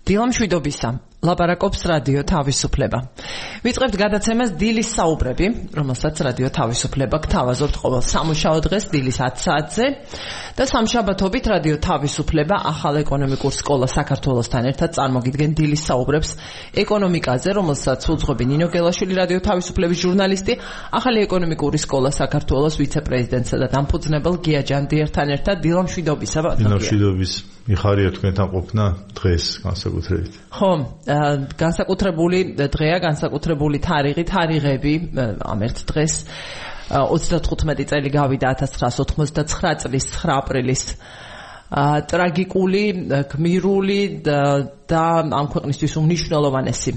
დილა მშვიდობისა, ლაპარაკობს რადიო თავისუფლება. ვიწყებთ გადაცემას დილის საუბრები, რომელსაც რადიო თავისუფლება გთავაზობთ ყოველ სამუშაო დღეს დილის 10 საათზე და სამშაბათობით რადიო თავისუფლება ახალ ეკონომიკურ სკოლა საქართველოსთან ერთად წარმოგიდგენ დილის საუბრებს ეკონომიკაზე, რომელსაც უძღვები ნინო გელაშვილი, რადიო თავისუფლების ჟურნალისტი, ახალი ეკონომიკური სკოლა საქართველოს ვიცე-პრეზიდენტსა და დამფუძნებელ გია ჯანდიერთან ერთად. დილა მშვიდობისა, დილა მშვიდობის. მიხარია თქვენთან ყოფნა დღეს განსაკუთრებით. ხო, განსაკუთრებული დღეა, განსაკუთრებული თარიღები ამ ერთ დღეს 35 წელი გავიდა 1989 წლის 9 april-ის ტრაგიკული, გმირული და ამ ქვეყნისთვის უმნიშვნელოვანესი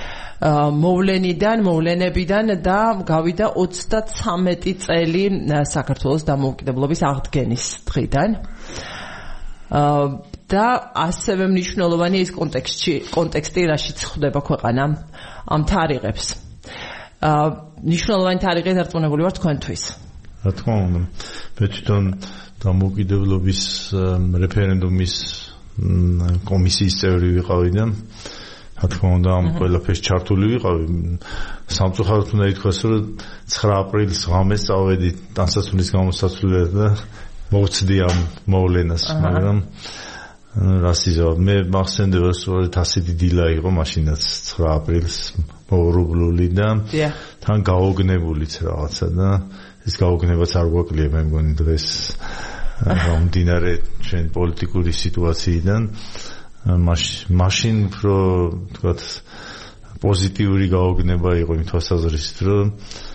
მოვლენებიდან და გავიდა 33 წელი საქართველოს დამოუკიდებლობის აღდგენის დღიდან. და ასევე მნიშვნელოვანია ის კონტექსტი, რაშიც ხდება ქვეყანა ამ თარიღებს. მნიშვნელოვანი თარიღი დარწმუნებული ვარ თქვენთვის. რა თქმა უნდა, მე თვითონ დამოუკიდებლობის რეფერენდუმის კომისიის წევრი ვიყავი და რა თქმა უნდა ამ ყველაფერს ჩართული ვიყავი. სამწუხაროდ უნდა ითქვას, რომ 9 აპრილის ღამეს წავედი ტანსაცმლის გამოსაცვლელად და მოვცდი ამ მოვლენას, მაგრამ რას იზავ, მე მახსენდება, სწორედ ასეთი დილა იყო მაშინაც 9 აპრილს მოურублული და თან გაოგნებულიც რაღაცა და ეს გაოგნებაც არ გვაკლია, მე მგონი დღეს მომდინარე ჩვენ პოლიტიკური სიტუაციიდან მაშინ უფრო თქვათ პოზიტიური გაოგნება იყო იმ თვალსაზრისით, რომ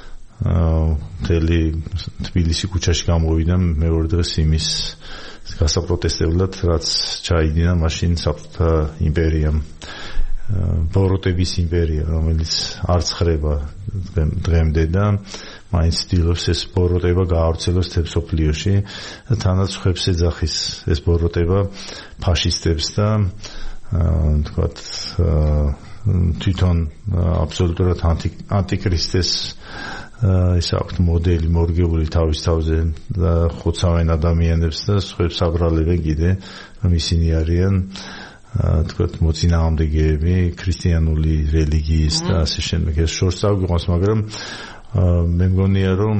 მთელი თბილისი ქუჩაში გამოვიდა მეორე დღეს იმის გასაპროტესტებლად, რაც ჩაიდინა მაშინ საბჭოთა იმპერიამ, ბოროტების იმპერია, რომელიც არ ცხრება დღემდე და მაინც ცდილობს ეს ბოროტება გაავრცელოს მთელ მსოფლიოში და თანაც ხვებს ეძახის ეს ბოროტება ფაშისტებს და თქვათ თვითონ აბსოლუტურად ანტიქრისტეს ის აქვთ მოდელი მორგებული თავის თავზე და ხოცავენ ადამიანებს და სხვებს აბრალებენ კიდე, რომ ისინი არიან თქვათ მოწინააღმდეგეები ქრისტიანული რელიგიის და ასე შემდეგ. ეს შორს წაგვიყვანს, მაგრამ მე მგონია, რომ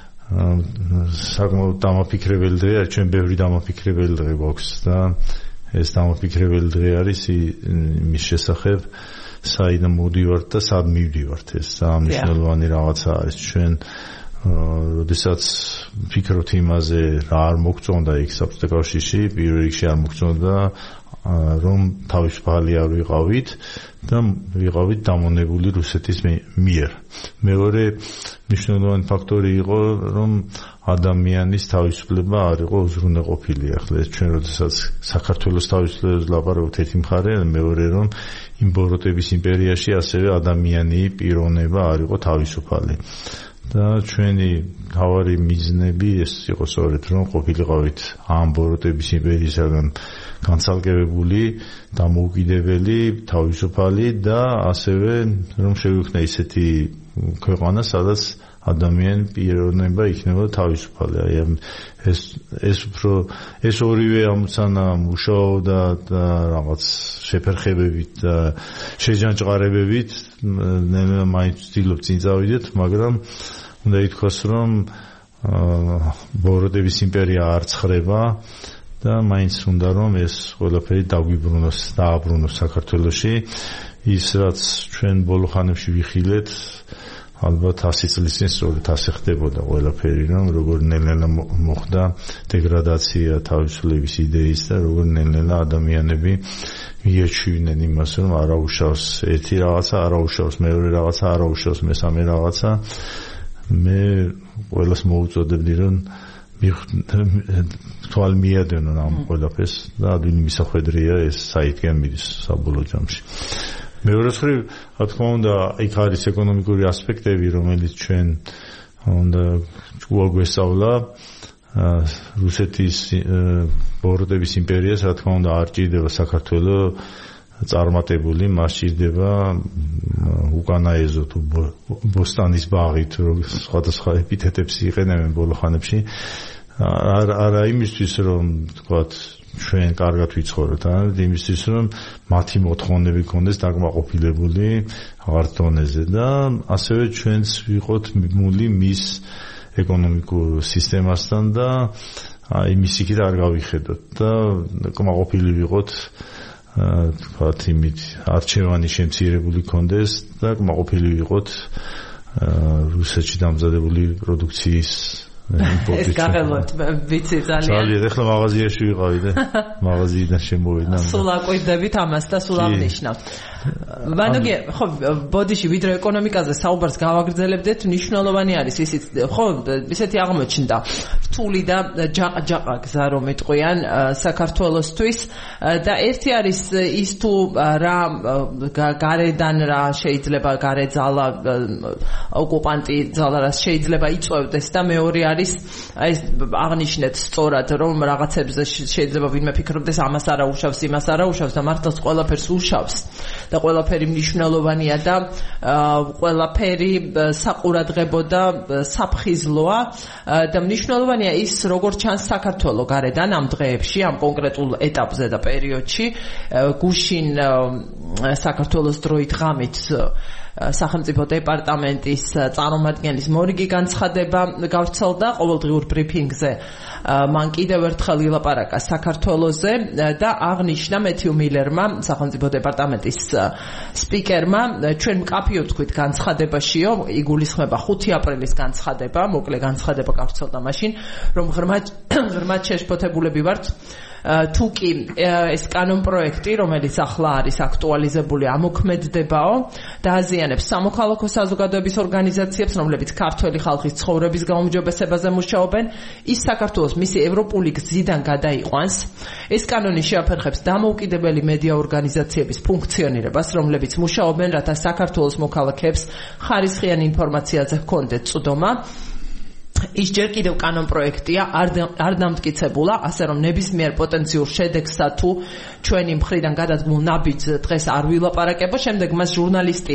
საკმაოდ დამაფიქრებელი დღეა, ჩვენ ბევრი დამაფიქრებელი დღე გვაქვს და ეს დამაფიქრებელი დღე არის იმის შესახებ, საიდან მოვდივართ და სად მივდივართ. ეს მნიშვნელოვანი რაღაცა არის. ჩვენ როდესაც ვფიქრობთ იმაზე, რა არ მოგწონდა იქ საბჭოთა კავშირში, პირველ რიგში არ მოგწონდა, რომ თავისუფალი არ ვიყავით და ვიყავით დამონებული რუსეთის მიერ. მეორე მნიშვნელოვანი ფაქტორი იყო, რომ ადამიანის თავისუფლება არ იყო უზრუნველყოფილი. ახლა ჩვენ როდესაც საქართველოს თავისუფლებას ლაპარაკობთ ერთი მხარე, მეორე რომ იმ ბოროტების იმპერიაში ასევე ადამიანი პიროვნება არ იყო თავისუფალი. და ჩვენი თავარი მიზნები ეს იყო სწორედ, რომ ყოფილიყავით ამ ბოროტების იმპერიისაგან განცალკევებული, დამოუკიდებელი, თავისუფალი და ასევე რომ შევიქმნა ისეთი ქვეყანა, სადაც ადამიანი პიროვნება იქნება თავისუფალი. აი ეს ორივე ამოცანა მუშაობდა და რაღაც შეფერხებებით და შეჯანჭყარებებით ნელა მაინც ვცდილობ წინ წავიდეთ, მაგრამ უნდა ითქვას, რომ ბოროტების იმპერია არ ცხრება და მაინც უნდა რომ ეს ყველაფერი დააბრუნოს საქართველოში. ის რაც ჩვენ ბოლო ხანებში ვიხილეთ, ალბათ 100 წლის წინ სწორედ ასე ხდებოდა ყველაფერი, რომ როგორ ნელ-ნელა მოხდა დეგრადაცია თავისუფლების იდეის და როგორ ნელ-ნელა ადამიანები მიეჩვინენ იმას, რომ არაუშავს ერთი რაღაცა, არაუშავს მეორე რაღაცა, არაუშავს მესამე რაღაცა. მე ყველას მოუწოდებდი, რომ თვალ მიადენონ ამ ყველაფერს და ადვილი მისახვედრია ეს საითგან მიდის საბოლოო ჯამში. მეორე მხრივ, რა თქმა უნდა, იქ არის ეკონომიკური ასპექტები, რომელიც ჩვენ უნდა გვესწავლა. რუსეთის ბოროტების იმპერიას, რა თქმა უნდა, არ ჭირდება საქართველოს წარმატებული, მას ჭირდება უკანაეზო თუ ბოსტანის ბაღი თუ სხვადასხვა ეპითეტებს იყენებენ ბოლო ხანებში. არა იმისთვის რომ თქვათ ჩვენ კარგად ვიცხოვროთ, იმისთვის რომ მათი მოთხოვნები კონდეს დაკმაყოფილებული აღარ დონეზე და ასევე ჩვენც ვიყოთ მიბმული მის ეკონომიკურ სისტემასთან და იმის იქით არ გავიხედოთ და კმაყოფილი ვიყოთ თქვათ იმით არჩევანი შემცირებული კონდეს და კმაყოფილი ვიყოთ რუსეთში დამზადებული პროდუქციის ეს გაღელოთ ვიცი ძალიან ეხლა მაღაზიაში ვიყავი და მაღაზიიდან შემოვედი სულ აკვირდებით ამას და სულ აღნიშნავთ ვანოგი ხო ბოდიში ვიდრე ეკონომიკაზე საუბარს გავაგრძელებდეთ მნიშვნელოვანი არის ისიც ხო ისეთი აღმოჩნდა რთული და ჯაყაჯაყა გზა რომ იტყვიან საქართველოსთვის და ერთი არის ის თუ რა გარედან რა შეიძლება გარე ძალა ოკუპანტი ძალა რა შეიძლება იწვევდეს და მეორე არის ეს აღნიშნეთ სწორად რომ რაღაცებზე შეიძლება ვინმე ფიქრობდეს ამას არა უშავს იმას არა უშავს და მართლაც ყველაფერს უშავს და ყველაფერი მნიშვნელოვანია და ყველაფერი საყურადღებო და საფხიზლოა და მნიშვნელოვანია ის როგორ ჩანს საქართველოს გარედან ამ დღეებში ამ კონკრეტულ ეტაპზე და პერიოდში გუშინ საქართველოს დროით ღამით სახელმწიფო დეპარტამენტის წარმომადგენლის მორიგი განცხადება გავრცელდა ყოველდღიურ ბრიფინგზე მან კიდევ ერთხელ ილაპარაკა საქართველოზე და აღნიშნა მეთიუ მილერმა სახელმწიფო დეპარტამენტის სპიკერმა ჩვენ მკაფიოდ თქვით განცხადებაშიო იგულისხმება 5 აპრილის განცხადება მოკლე განცხადება გავრცელდა მაშინ რომ ღრმად შეშფოთებულები ვართ თუკი ეს კანონპროექტი რომელიც ახლა არის აქტუალიზებული ამოქმედდებაო და აზიანებს სამოქალაქო საზოგადოების ორგანიზაციებს რომლებიც ქართველი ხალხის ცხოვრების გაუმჯობესებაზე მუშაობენ ის საქართველოს მისი ევროპული გზიდან გადაიყვანს ეს კანონი შეაფერხებს დამოუკიდებელი მედია ორგანიზაციების ფუნქციონირებას რომლებიც მუშაობენ რათა საქართველოს მოქალაქეებს ხარისხიანი ინფორმაციაზე ჰქონდეთ წვდომა ის ჯერ კიდევ კანონპროექტია არ დამტკიცებულა ასე რომ ნებისმიერ პოტენციურ შედეგსა თუ ჩვენი მხრიდან გადადგმულ ნაბიჯს დღეს არ ვილაპარაკებო შემდეგ მას ჟურნალისტი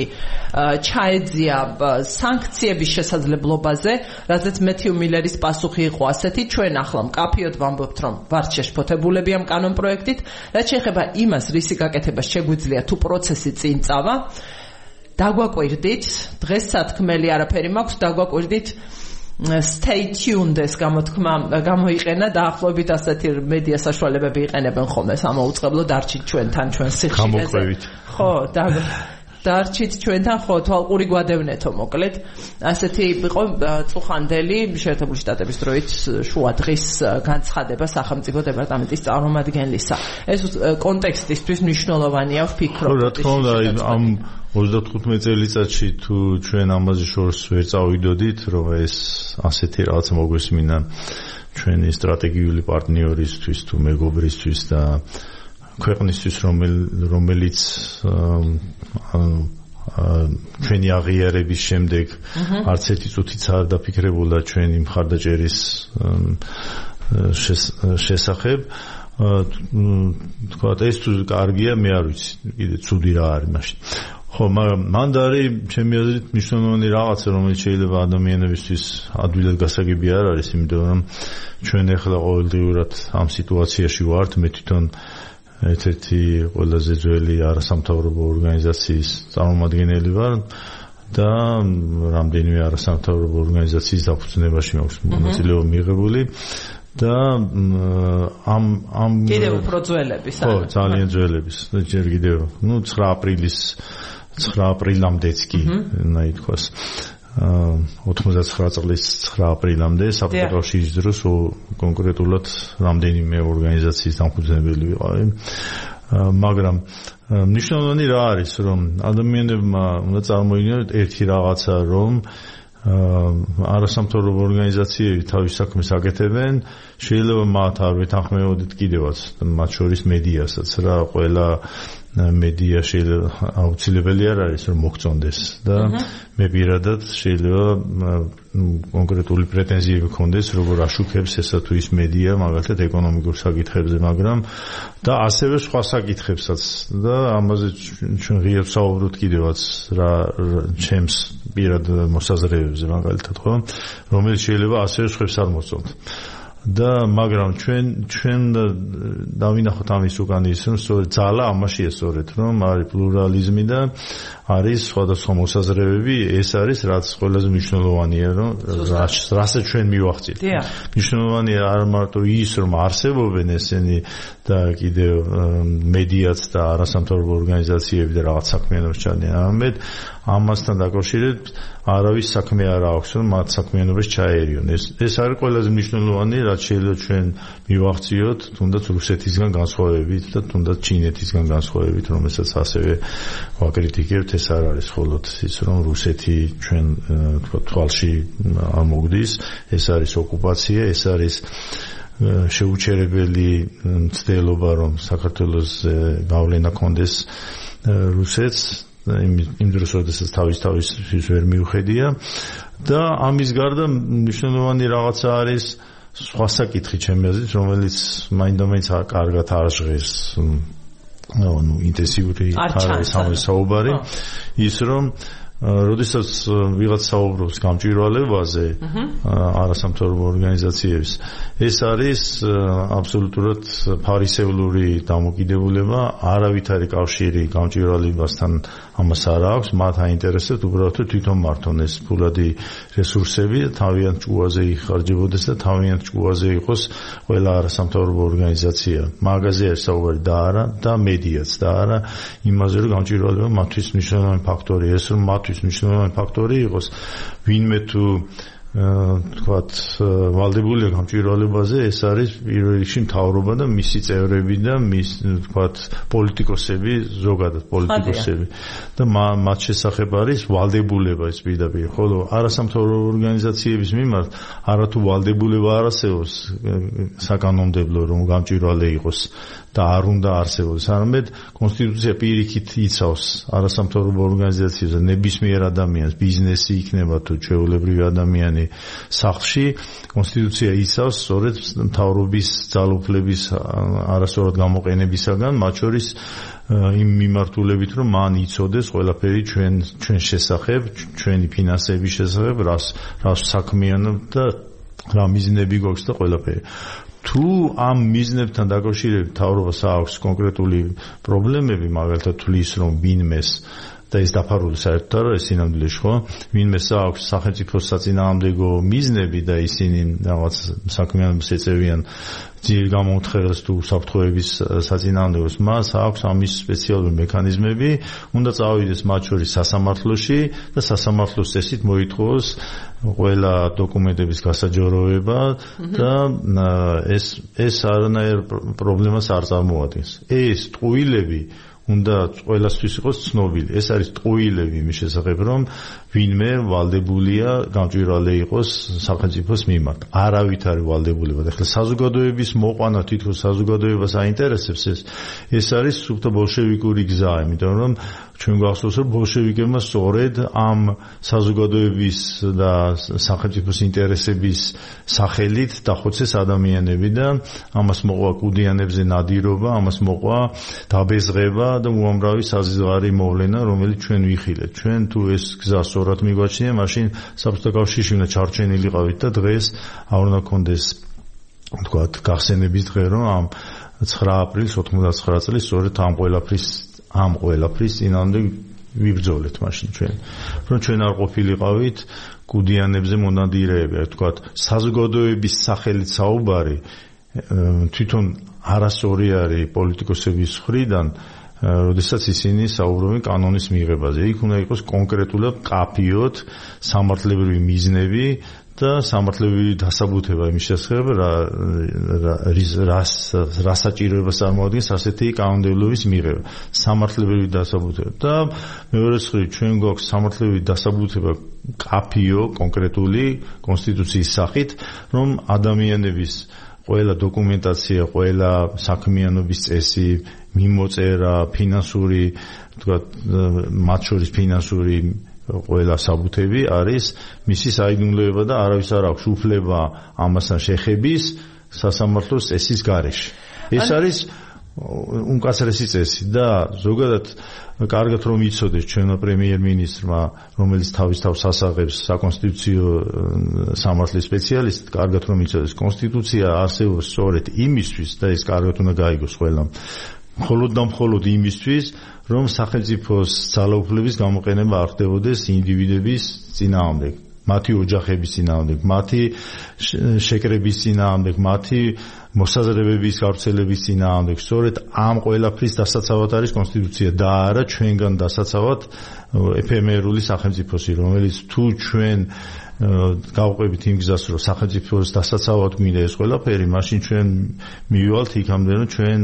ჩაეძია სანქციების შესაძლებლობაზე რადგან მეთიუ მილერის პასუხი იყო ასეთი ჩვენ ახლა მკაფიოდ ვამბობთ რომ ვართ შეშფოთებულები ამ კანონპროექტით რაც შეეხება იმას რისი გაკეთება შეგვიძლია თუ პროცესი წინ წავა დაგვაკვირდით დღეს სათქმელი არაფერი მაქვს დაგვაკვირდით stay tuned ეს გამოთქმა გამოიყენა დაახლოებით ასეთი მედია საშუალებები იყენებენ ხოლმე სამოუწყებლო დარჩით ჩვენთან ჩვენ სიხშირეზე ხო დარჩით ჩვენთან ხო თვალყური გვადევნეთო მოკლედ ასეთი იყო წუხანდელი შეერთებული შტატების დროით შუა დღის განცხადება სახელმწიფო დეპარტამენტის წარმომადგენლისა ეს კონტექსტისთვის მნიშვნელოვანია ვფიქრობ რა თქმა უნდა ამ 35 წელიწადში თუ ჩვენ ამაზე შორს ვერ წავიდოდით რომ ეს ასეთი რაღაც მოგვესმინა ჩვენი სტრატეგიული პარტნიორისთვის თუ მეგობრისთვის და ქვეყნისთვის რომელიც ჩვენი აღიარების შემდეგ არც ერთი წუთიც არ დაფიქრებულა ჩვენი მხარდაჭერის შესახებ თქვა ეს თუ კარგია მე არ ვიცი კიდე ცუდი რა არის მაშინ ხო მაგრამ მანდ არის ჩემი აზრით მნიშვნელოვანი რაღაცა რომელიც შეიძლება ადამიანებისთვის ადვილად გასაგები არ არის იმიტომ რომ ჩვენ ახლა ყოველდღიურად ამ სიტუაციაში ვართ მე თვითონ ერთ-ერთი ყველაზე ძველი არასამთავრობო ორგანიზაციის წარმომადგენელი ვარ და რამდენიმე არასამთავრობო ორგანიზაციის დაფუძნებაში მაქვს მონაწილეობა მიღებული და ამ კიდევ უფრო ძველების ხო ძალიან ძველების ჯერ კიდევ 9 აპრილამდეც კი ნაითქვას 99 წლის 9 აპრილამდე საბჭოთა კავშირის დროს კონკრეტულად რამდენიმე ორგანიზაციის დამფუძნებელი ვიყავი მაგრამ მნიშვნელოვანი რა არის რომ ადამიანებმა უნდა წარმოიდგინოთ ერთი რაღაცა რომ არასამთავრობო ორგანიზაციები თავის საქმეს აკეთებენ შეიძლება მათ არ ვეთანხმებოდეთ კიდევაც მათ შორის მედიასაც რა ყველა მედია შეიძლება აუცილებელი არ არის რომ მოგწონდეს და მე პირადად შეიძლება კონკრეტული პრეტენზიები მქონდეს როგორ აშუქებს ესა თუ ის მედია მაგალითად ეკონომიკურ საკითხებზე მაგრამ და ასევე სხვა საკითხებსაც და ამაზე ჩვენ ღიად საუბრობთ კიდევაც რა ჩემს პირად მოსაზრებებზე მაგალითად ხო რომელიც შეიძლება ასევე სხვებს არ მოსწონთ და მაგრამ ჩვენ დავინახოთ ამის უკან ის რომ სწორედ ძალა ამაშია სწორედ რომ არის პლურალიზმი და არის სხვადასხვა მოსაზრებები ეს არის რაც ყველაზე მნიშვნელოვანია რომ რასაც ჩვენ მივახციეთ მნიშვნელოვანია არ მარტო ის რომ არსებობენ ესენი და კიდევ მედიაც და არასამთავრობო ორგანიზაციები და რაღაც საქმიანობს ჩადიან ამეთ ამასთან დაკავშირებით არავის საქმე არ აქვს რომ მათ საქმიანობას ჩაერიონ ეს არის ყველაზე მნიშვნელოვანი რაც შეიძლება ჩვენ მივახციოთ თუნდაც რუსეთისგან განსხვავებით და თუნდაც ჩინეთისგან განსხვავებით რომელსაც ასევე ვაკრიტიკებთ ეს არ არის მხოლოდ ის რომ რუსეთი ჩვენ თვალში არ მოგდის ეს არის ოკუპაცია ეს არის შეუჩერებელი მცდელობა რომ საქართველოს გავლენა კონდეს რუსეთს იმ დროს როდესაც თავის ვერ მიუხედია და ამის გარდა მნიშვნელოვანი რაღაცა არის სხვა საკითხი ჩემი აზრით რომელიც მაინდამაინც კარგად არ ჟღერს ინტენსიური საუბარი ის რომ როდესაც ვიღაც საუბრობს გამჭვირვალებაზე არასამთავრობო ორგანიზაციების ეს არის აბსოლუტურად ფარისევლური დამოკიდებულება არავითარი კავშირი გამჭვირვალებასთან ამას არ აქვს მათ აინტერესებს უბრალოდ თვითონ მართონ ეს ფულადი რესურსები თავიანთ ჭკუაზე იხარჯებოდეს და თავიანთ ჭკუაზე იყოს ყველა არასამთავრობო ორგანიზაცია მაგაზე არის საუბარი და არა და მედიაც და არა იმაზე რომ გამჭვირვალება მათთვის მნიშვნელოვანი ფაქტორია ეს რომ მათთვის მნიშვნელოვანი ფაქტორი იყოს ვინმე თუ თქვათ ვალდებულია გამჭვირვალებაზე ეს არის პირველ რიგში მთავრობა და მისი წევრები და მის თქვათ პოლიტიკოსები ზოგადად პოლიტიკოსები და მათ შესახებ არის ვალდებულება ეს პირდაპირ ხოლო არასამთავრობო ორგანიზაციების მიმართ არათუ ვალდებულება არ არსებობს საკანონმდებლო რომ გამჭვირვალე იყოს და არ უნდა არსებობდეს არამედ კონსტიტუცია პირიქით იცავს არასამთავრობო ორგანიზაციებს და ნებისმიერ ადამიანს ბიზნესი იქნება თუ ჩვეულებრივი ადამიანი სახლში კონსტიტუცია იცავს სწორედ მთავრობის ძალაუფლების არასწორად გამოყენებისაგან მათ შორის იმ მიმართულებით რომ მან იცოდეს ყველაფერი ჩვენ შესახებ ჩვენი ფინანსების შესახებ რას საქმიანობ და რა მიზნები გვაქვს და ყველაფერი თუ ამ მიზნებთან დაკავშირებით მთავრობას აქვს კონკრეტული პრობლემები მაგალითად თulis რომ ვინმეს და ეს დაფარული საერთოდ არა ეს სინამდვილეში ხო ვინმეს აქვს სახელმწიფოს საწინააღმდეგო მიზნები და ისინი რაღაც საქმიანობას ეწევიან ძიერ გამოუთხეს თუ საფრთხეების საწინააღმდეგოს მას აქვს ამის სპეციალური მექანიზმები უნდა წავიდეს მათ შორის სასამართლოში და სასამართლოს წესით მოითხოვოს ყველა დოკუმენტების გასაჯაროება და ეს არანაირ პრობლემას არ წარმოადგენს ეს ტყუილები უნდა ყველასთვის იყოს ცნობილი. ეს არის ტყუილები იმის შესახებ, რომ ვინმე ვალდებულია გამჭვირვალე იყოს სახელმწიფოს მიმართ. არავით არ ვალდებულება. ეხლა საზოგადოების მოყვანა თითქოს საზოგადოებას აინტერესებს ეს არის სუფთა ბოლშევიკური გზა, იმიტომ რომ ჩვენ გვახსოვს რომ ბოლშევიკებმა სწორედ ამ საზოგადოების და სახელმწიფოს ინტერესების სახელით დახოცეს ადამიანები და ამას მოყვა კუდიანებზე ნადირობა, ამას მოყვა დაბეზღება და უამრავი საზღვარი მოვლენა, რომელიც ჩვენ ვიხილეთ. ჩვენ თუ ეს გზა სწორად მიგვაჩნია, მაშინ საბჭოთა კავშირში უნდა ჩარჩენილიყავით და დღეს არ უნდა გქონდეს თქვათ გახსენების დღე, რომ ამ 9 აპრილს 99 წლის სწორედ ამ ყველაფრის წინამდე ვიბრძოლეთ მაშინ ჩვენ. რომ ჩვენ არ ყოფილიყავით კუდიანებზე მონადირეები, თქვათ საზოგადოების სახელით საუბარი თვითონ არასწორი არის პოლიტიკოსების მხრიდან, როდესაც ისინი საუბრობენ კანონის მიღებაზე. იქ უნდა იყოს კონკრეტულად ყაფიოთ სამართლებრივი მიზნები და სამართლებრივი დასაბუთება იმის შესახებ, რა საჭიროებას წარმოადგენს ასეთი კანონმდებლობის მიღება. სამართლებრივი დასაბუთება და მეორე მხრივ ჩვენ გვაქვს სამართლებრივი დასაბუთება ყაფიო კონკრეტული კონსტიტუციის სახით, რომ ადამიანების ყველა დოკუმენტაცია, ყველა საქმიანობის წესი, მიმოწერა, ფინანსური, თქვათ, მათ შორის ფინანსური ყველა საბუთები არის მისი საიდუმლოება და არავის არ აქვს უფლება ამასთან შეხების სასამართლოს წესის გარეშე. ეს არის უმკაცრესი წესი და ზოგადად კარგად რომ იცოდეს ჩვენმა პრემიერ-მინისტრმა, რომელიც თავის თავს ასაღებს საკონსტიტუციო სამართლის სპეციალისტად, კარგად რომ იცოდეს, კონსტიტუცია არსებობს სწორედ იმისთვის და ეს კარგად უნდა გაიგოს ყველამ. მხოლოდ და მხოლოდ იმისთვის, რომ სახელმწიფოს ძალაუფლების გამოყენება არ ხდებოდეს ინდივიდების წინააღმდეგ, მათი ოჯახების წინააღმდეგ, მათი შეკრების წინააღმდეგ, მათი მოსაზრებების გავრცელების წინააღმდეგ. სწორედ ამ ყველაფრის დასაცავად არის კონსტიტუცია და არა ჩვენგან დასაცავად ეფემერული სახელმწიფოსი, რომელიც თუ ჩვენ გავყვებით იმ გზას, რომ სახელმწიფოს დასაცავად გვინდა ეს ყველაფერი, მაშინ ჩვენ მივივალთ იქამდე, რომ ჩვენ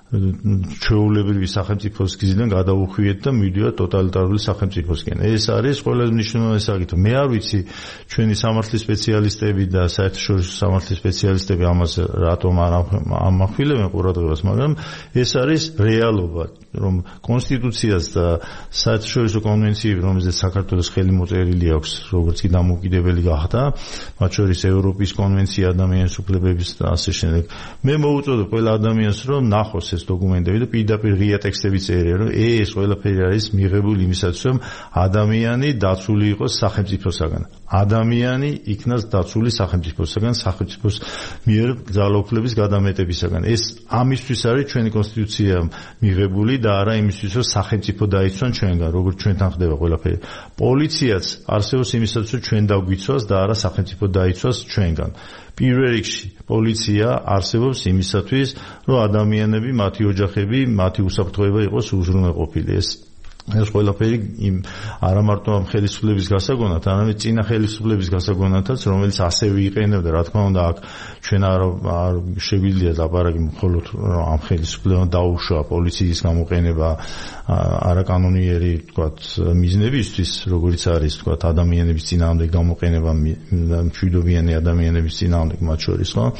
ჩვეულებრივი სახელმწიფოს გზიდან გადავუხვიეთ და მივიდივართ ტოტალიტარული სახელმწიფოსკენ. ეს არის ყველაზე მნიშვნელოვანი საკითხი. მე არ ვიცი ჩვენი სამართლის სპეციალისტები და საერთაშორისო სამართლის სპეციალისტები ამას რატომ არ ამახვილებენ ყურადღებას, მაგრამ ეს არის რეალობა, რომ კონსტიტუციას და საერთაშორისო კონვენციები, რომელზეც საქართველოს ხელი მოწერილი აქვს, როგორც კი დამოუკიდებელი გახდა, მათ შორის ევროპის კონვენცია ადამიანის უფლებების და ასე შემდეგ. მე მოვუწოდებ ყველა ადამიანს, რომ ნახოს ეს დოკუმენტები და პირდაპირ ღია ტექსტები წერია, რომ ეს ყველაფერი არის მიღებული იმისათვის, რომ ადამიანი დაცული იყოს სახელმწიფოსაგან. ადამიანი იქნას დაცული სახელმწიფოსაგან, სახელმწიფოს მიერ ძალაუფლების გადამეტებისაგან. ეს ამისთვის არის ჩვენი კონსტიტუცია მიღებული და არა იმისთვის, რომ სახელმწიფო დაიცვან ჩვენგან, როგორც ჩვენთან ხდება ყველაფერი. პოლიციაც არსებობს იმისათვის, რომ ჩვენ დავგვიცვას და არა სახელმწიფო დაიცვას ჩვენგან. პირველ რიგში პოლიცია არსებობს იმისათვის, რომ ადამიანები, მათი ოჯახები, მათი უსაფრთხოება იყოს უზრუნველყოფილი. ეს ყველაფერი არა მარტო ამ ხელისუფლების გასაგონად, არამედ წინა ხელისუფლების გასაგონადაც, რომელიც ასევე იყენებდა, რა თქმა უნდა, აქ ჩვენ არ შეგვიძლია ლაპარაკი მხოლოდ ამ ხელისუფლებამ დაუშვა პოლიციის გამოყენება არაკანონიერი, თქვათ, მიზნებისთვის, როგორც არის, თქვათ, ადამიანების წინააღმდეგ გამოყენება, მშვიდობიანი ადამიანების წინააღმდეგ მათ შორის, ხო?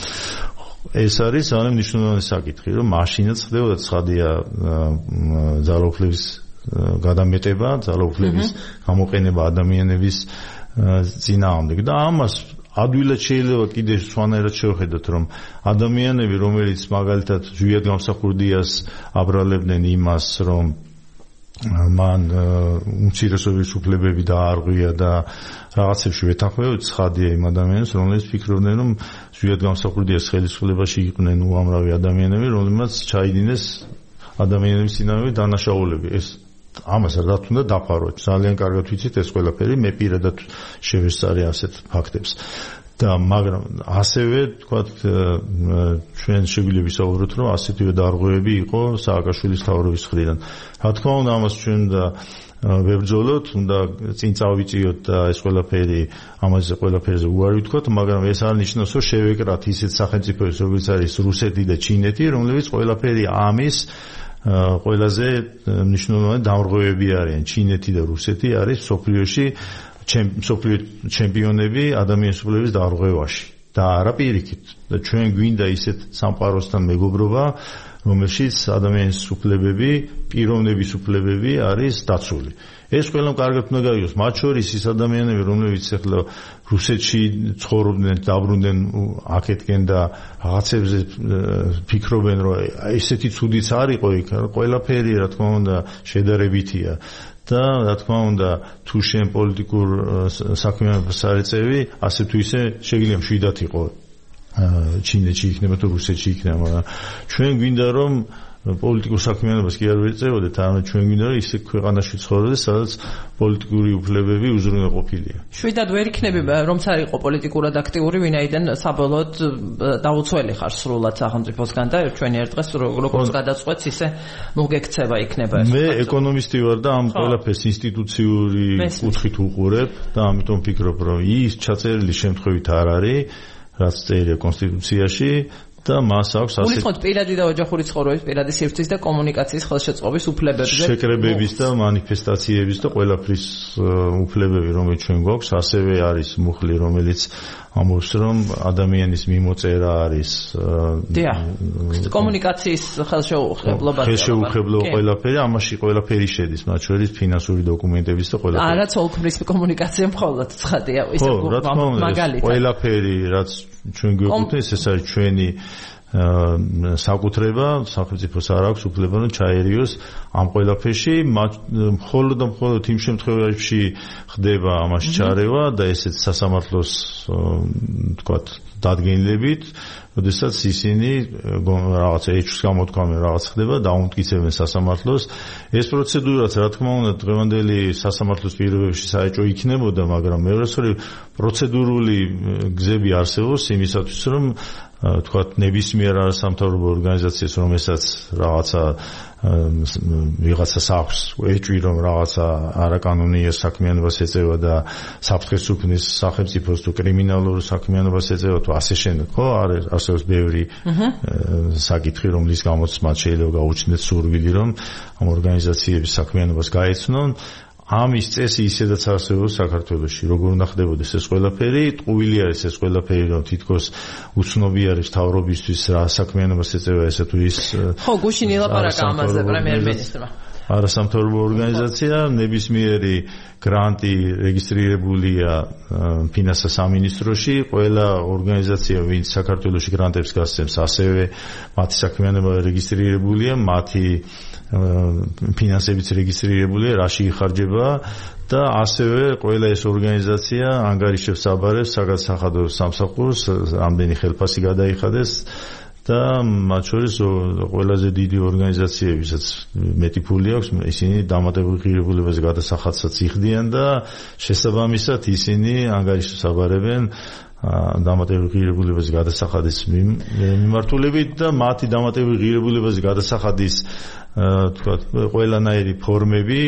ეს არის ძალიან მნიშვნელოვანი საკითხი, რომ მაშინაც ხდებოდა ცხადია ძალაუფლების გადამეტება, ძალაუფლების გამოყენება ადამიანების წინააღმდეგ და ამას ადვილად შეიძლება კიდე სხვანაირად შევხედოთ, რომ ადამიანები, რომელიც მაგალითად ზვიად გამსახურდიას აბრალებდნენ იმას, რომ მან უმცირესობის უფლებები დაარღვია და რაღაცებში ვეთანხმებოდ, ცხადია იმ ადამიანებს, რომლებიც ფიქრობდნენ, რომ ზვიად გამსახურდიას ხელისუფლებაში იყვნენ უამრავი ადამიანები, რომლებმაც ჩაიდინეს ადამიანების წინააღმდეგ დანაშაულები. ეს ამას რაც უნდა დაფაროთ. ძალიან კარგად ვიცით ეს ყველაფერი, მე პირადად შევესწარი ასეთ ფაქტებს. და მაგრამ ასევე თქვათ ჩვენ შეგვიძლია ვისაუბროთ, რომ ასეთივე დარღვევები იყო სააკაშვილის თავრობის მხრიდან. რა თქმა უნდა, ამას ჩვენ და ვებრძოლოთ, უნდა წინ წავიწიოთ და ეს ყველაფერი ამაზე ყველაფერზე უარი ვთქვათ, მაგრამ ეს არ ნიშნავს, რომ შევეკრათ ისეთ სახელმწიფოებს, როგორც არის რუსეთი და ჩინეთი, რომლებიც ყველაფერი ამის ყველაზე მნიშვნელოვანი დამრღვევები არიან. ჩინეთი და რუსეთი არის მსოფლიოში ჩემპიონები ადამიანის უფლებების დარღვევაში და არა პირიქით. და ჩვენ გვინდა ისეთ სამყაროსთან მეგობრობა, რომელშიც ადამიანის უფლებები, პიროვნების უფლებები არის დაცული. ეს ყველამ კარგად უნდა გაიგოს, მათ შორის ის ადამიანები, რომლებიც ახლა რუსეთში ცხოვრობდნენ, დაბრუნდნენ აქეთკენ და რაღაცებზე ფიქრობენ, რომ ესეთი ცუდიც არ იყო იქ, ყველაფერი რა თქმა უნდა შედარებითია. და რა თქმა უნდა, თუ შენ პოლიტიკურ საქმიანობას არ ეწევი, ასე თუ ისე შეიძლება მშვიდად იყო ჩინეთში იქნება თუ რუსეთში იქნება, მაგრამ ჩვენ გვინდა რომ პოლიტიკურ საქმიანობას კი არ ვეწევოდეთ, არამედ ჩვენ გვინდა რომ ისე ქვეყანაში ცხოვრდეს, სადაც პოლიტიკური უფლებები უზრუნველყოფილია. შვიდად ვერ იქნები, რომც არ იყო პოლიტიკურად აქტიური, ვინაიდან საბოლოოდ დაუცველი ხარ სრულად სახელმწიფოსგან და ჩვენი ერთ დღეს როგორც გადაწყვეტს, ისე მოგექცევა იქნება ეს. მე ეკონომისტი ვარ და ამ ყველაფერს ინსტიტუციური კუთხით უყურებ და ამიტომ ვფიქრობ, რომ ის ჩაწერილი შემთხვევით არ არის, რაც წერია კონსტიტუციაში. და მას აქვს ასეთი გულისხმობთ პირადი და ოჯახური ცხოვრების პირადი სივრცის და კომუნიკაციის ხელშეწყობის უფლებებზე, შეკრებების და მანიფესტაციების და ყველაფრის უფლებები, რომელიც ჩვენ გვაქვს, ასევე არის მუხლი, რომელიც ამბობს, რომ ადამიანის მიმოწერა არის კომუნიკაციის ხელშეუხებლობა. ხელშეუხებლობა ყველაფერი, ამაში ყველაფერი შედის, მათ შორის ფინანსური დოკუმენტების და ყველაფერი. არა, ცოლქმრის კომუნიკაცია მხოლოდ ცხადია, ისე მაგალითად. ყველაფერი, რაც ჩვენ გვეკუთვნის, ეს არის ჩვენი საკუთრება, სახელმწიფოს არ აქვს უფლება რომ ჩაერიოს ამ ყველაფერში, მხოლოდ და მხოლოდ იმ შემთხვევაში ხდება ამაში ჩარევა და ესეც სასამართლოს თქვათ დადგენილებით, როდესაც ისინი რაღაცა ეჭვს გამოთქვამენ, რაღაც ხდება, დაუმტკიცებენ სასამართლოს. ეს პროცედურაც, რა თქმა უნდა, დღევანდელი სასამართლოს პირობებში საეჭვო იქნებოდა, მაგრამ მეორე სწორი პროცედურული გზები არსებობს იმისათვის, რომ თქვათ ნებისმიერ არასამთავრობო ორგანიზაციას, რომელსაც ვიღაცას აქვს ეჭვი, რომ რაღაცა არაკანონიერ საქმიანობას ეწევა და საფრთხეს უქმნის სახელმწიფოს თუ კრიმინალურ საქმიანობას ეწევა თუ ასე შემდეგ, ხო? არსებობს ბევრი საკითხი, რომლის გამოც მათ შეიძლება გაუჩნდეთ სურვილი, რომ ამ ორგანიზაციების საქმიანობას გაეცნონ. ამის წესი ისედაც არსებობს საქართველოში, როგორ უნდა ხდებოდეს ეს ყველაფერი, ტყუილი არის ეს ყველაფერი, რომ თითქოს უცნობი არის მთავრობისთვის რა საქმიანობას ეწევა ესე თუ ის. ხო, გუშინ ელაპარაკა ამაზე პრემიერ-მინისტრმა. არასამთავრობო ორგანიზაცია, ნებისმიერი გრანტი რეგისტრირებულია ფინანსთა სამინისტროში, ყველა ორგანიზაცია, ვინც საქართველოში გრანტებს გასცემს, ასევე მათი საქმიანობა რეგისტრირებულია, მათი ფინანსებიც რეგისტრირებულია, რაში იხარჯება და ასევე ყველა ეს ორგანიზაცია ანგარიშებს აბარებს საგადასახადო სამსახურს, რამდენი ხელფასი გადაიხადეს და მათ შორის ყველაზე დიდი ორგანიზაციებისაც მეტი ფული აქვს, ისინი დამატებულ ღირებულებაზე გადასახადსაც იხდიან და შესაბამისად ისინი ანგარიშებს აბარებენ დამატებულ ღირებულებაზე გადასახადის მიმართულებით და მათი დამატებულ ღირებულებაზე გადასახადის თქვათ ყველანაირი ფორმები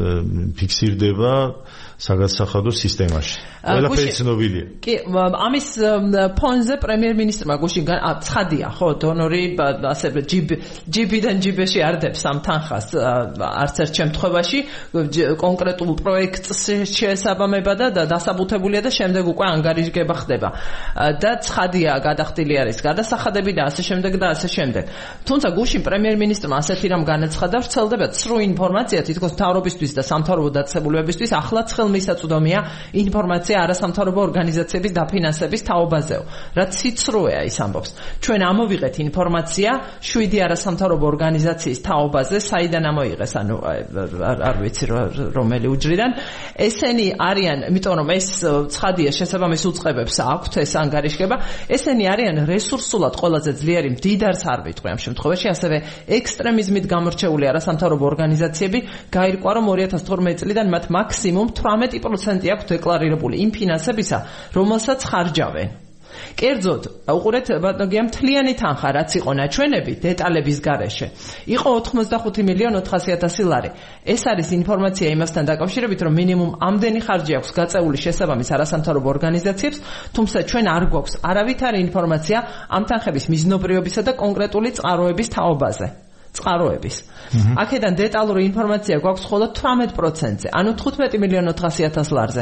ფიქსირდება საგადასახადო სისტემაში. ყველაფერი ცნობილია. კი, ამის ფონზე პრემიერ-მინისტრმა გუშინ ცხადია, ხო, დონორი ასე ჯიბიდან ჯიბეში არდებს ამ თანხას არც ერთ შემთხვევაში კონკრეტულ პროექტს შეესაბამება და დასაბუთებულია და შემდეგ უკვე ანგარიშგება ხდება. და ცხადია გადახდილი არის გადასახადები და ასე შემდეგ და ასე შემდეგ. თუმცა გუშინ პრემიერ-მინისტრმა ასეთი რამ განაცხადა, ვრცელდება ცრუ ინფორმაცია თითქოს მთავრობისთვის და სამთავრობო დაწესებულებებისთვის ახლაც ხელმისაწვდომია ინფორმაცია არასამთავრობო ორგანიზაციების დაფინანსების თაობაზეო. რაც სიცრუეა ის ამბობს. ჩვენ ამოვიღეთ ინფორმაცია 7 არასამთავრობო ორგანიზაციის თაობაზე, საიდან ამოიღეს, ანუ არ ვიცი რომელი უჯრიდან. ესენი არიან, იმიტომ რომ ეს ცხადია შესაბამის უწყებებს აქვთ ეს ანგარიშგება, ესენი არიან რესურსულად ყველაზე ძლიერი, მდიდარს არ ვიტყვი ამ შემთხვევაში, ასევე ექსტრემიზმით გამორჩეული არასამთავრობო ორგანიზაციები გაირკვა, რომ 2012 წლიდან მათ მაქსიმუმ 18% აქვს დეკლარირებული იმ ფინანსებისა, რომელსაც ხარჯავენ. კერძოდ, უყურეთ ბატონო, მთლიანი თანხა, რაც იყო ნაჩვენები დეტალების გარეშე, იყო 85,400,000 ლარი. ეს არის ინფორმაცია იმასთან დაკავშირებით, რომ მინიმუმ ამდენი ხარჯი აქვს გაწეული შესაბამის არასამთავრობო ორგანიზაციებს, თუმცა ჩვენ არ გვაქვს არავითარი ინფორმაცია ამ თანხების მიზნობრიობისა და კონკრეტული წყაროების თაობაზე. წყაროების. აქედან დეტალური ინფორმაცია გვაქვს მხოლოდ 18%-ზე, ანუ 15,400,000 ლარზე.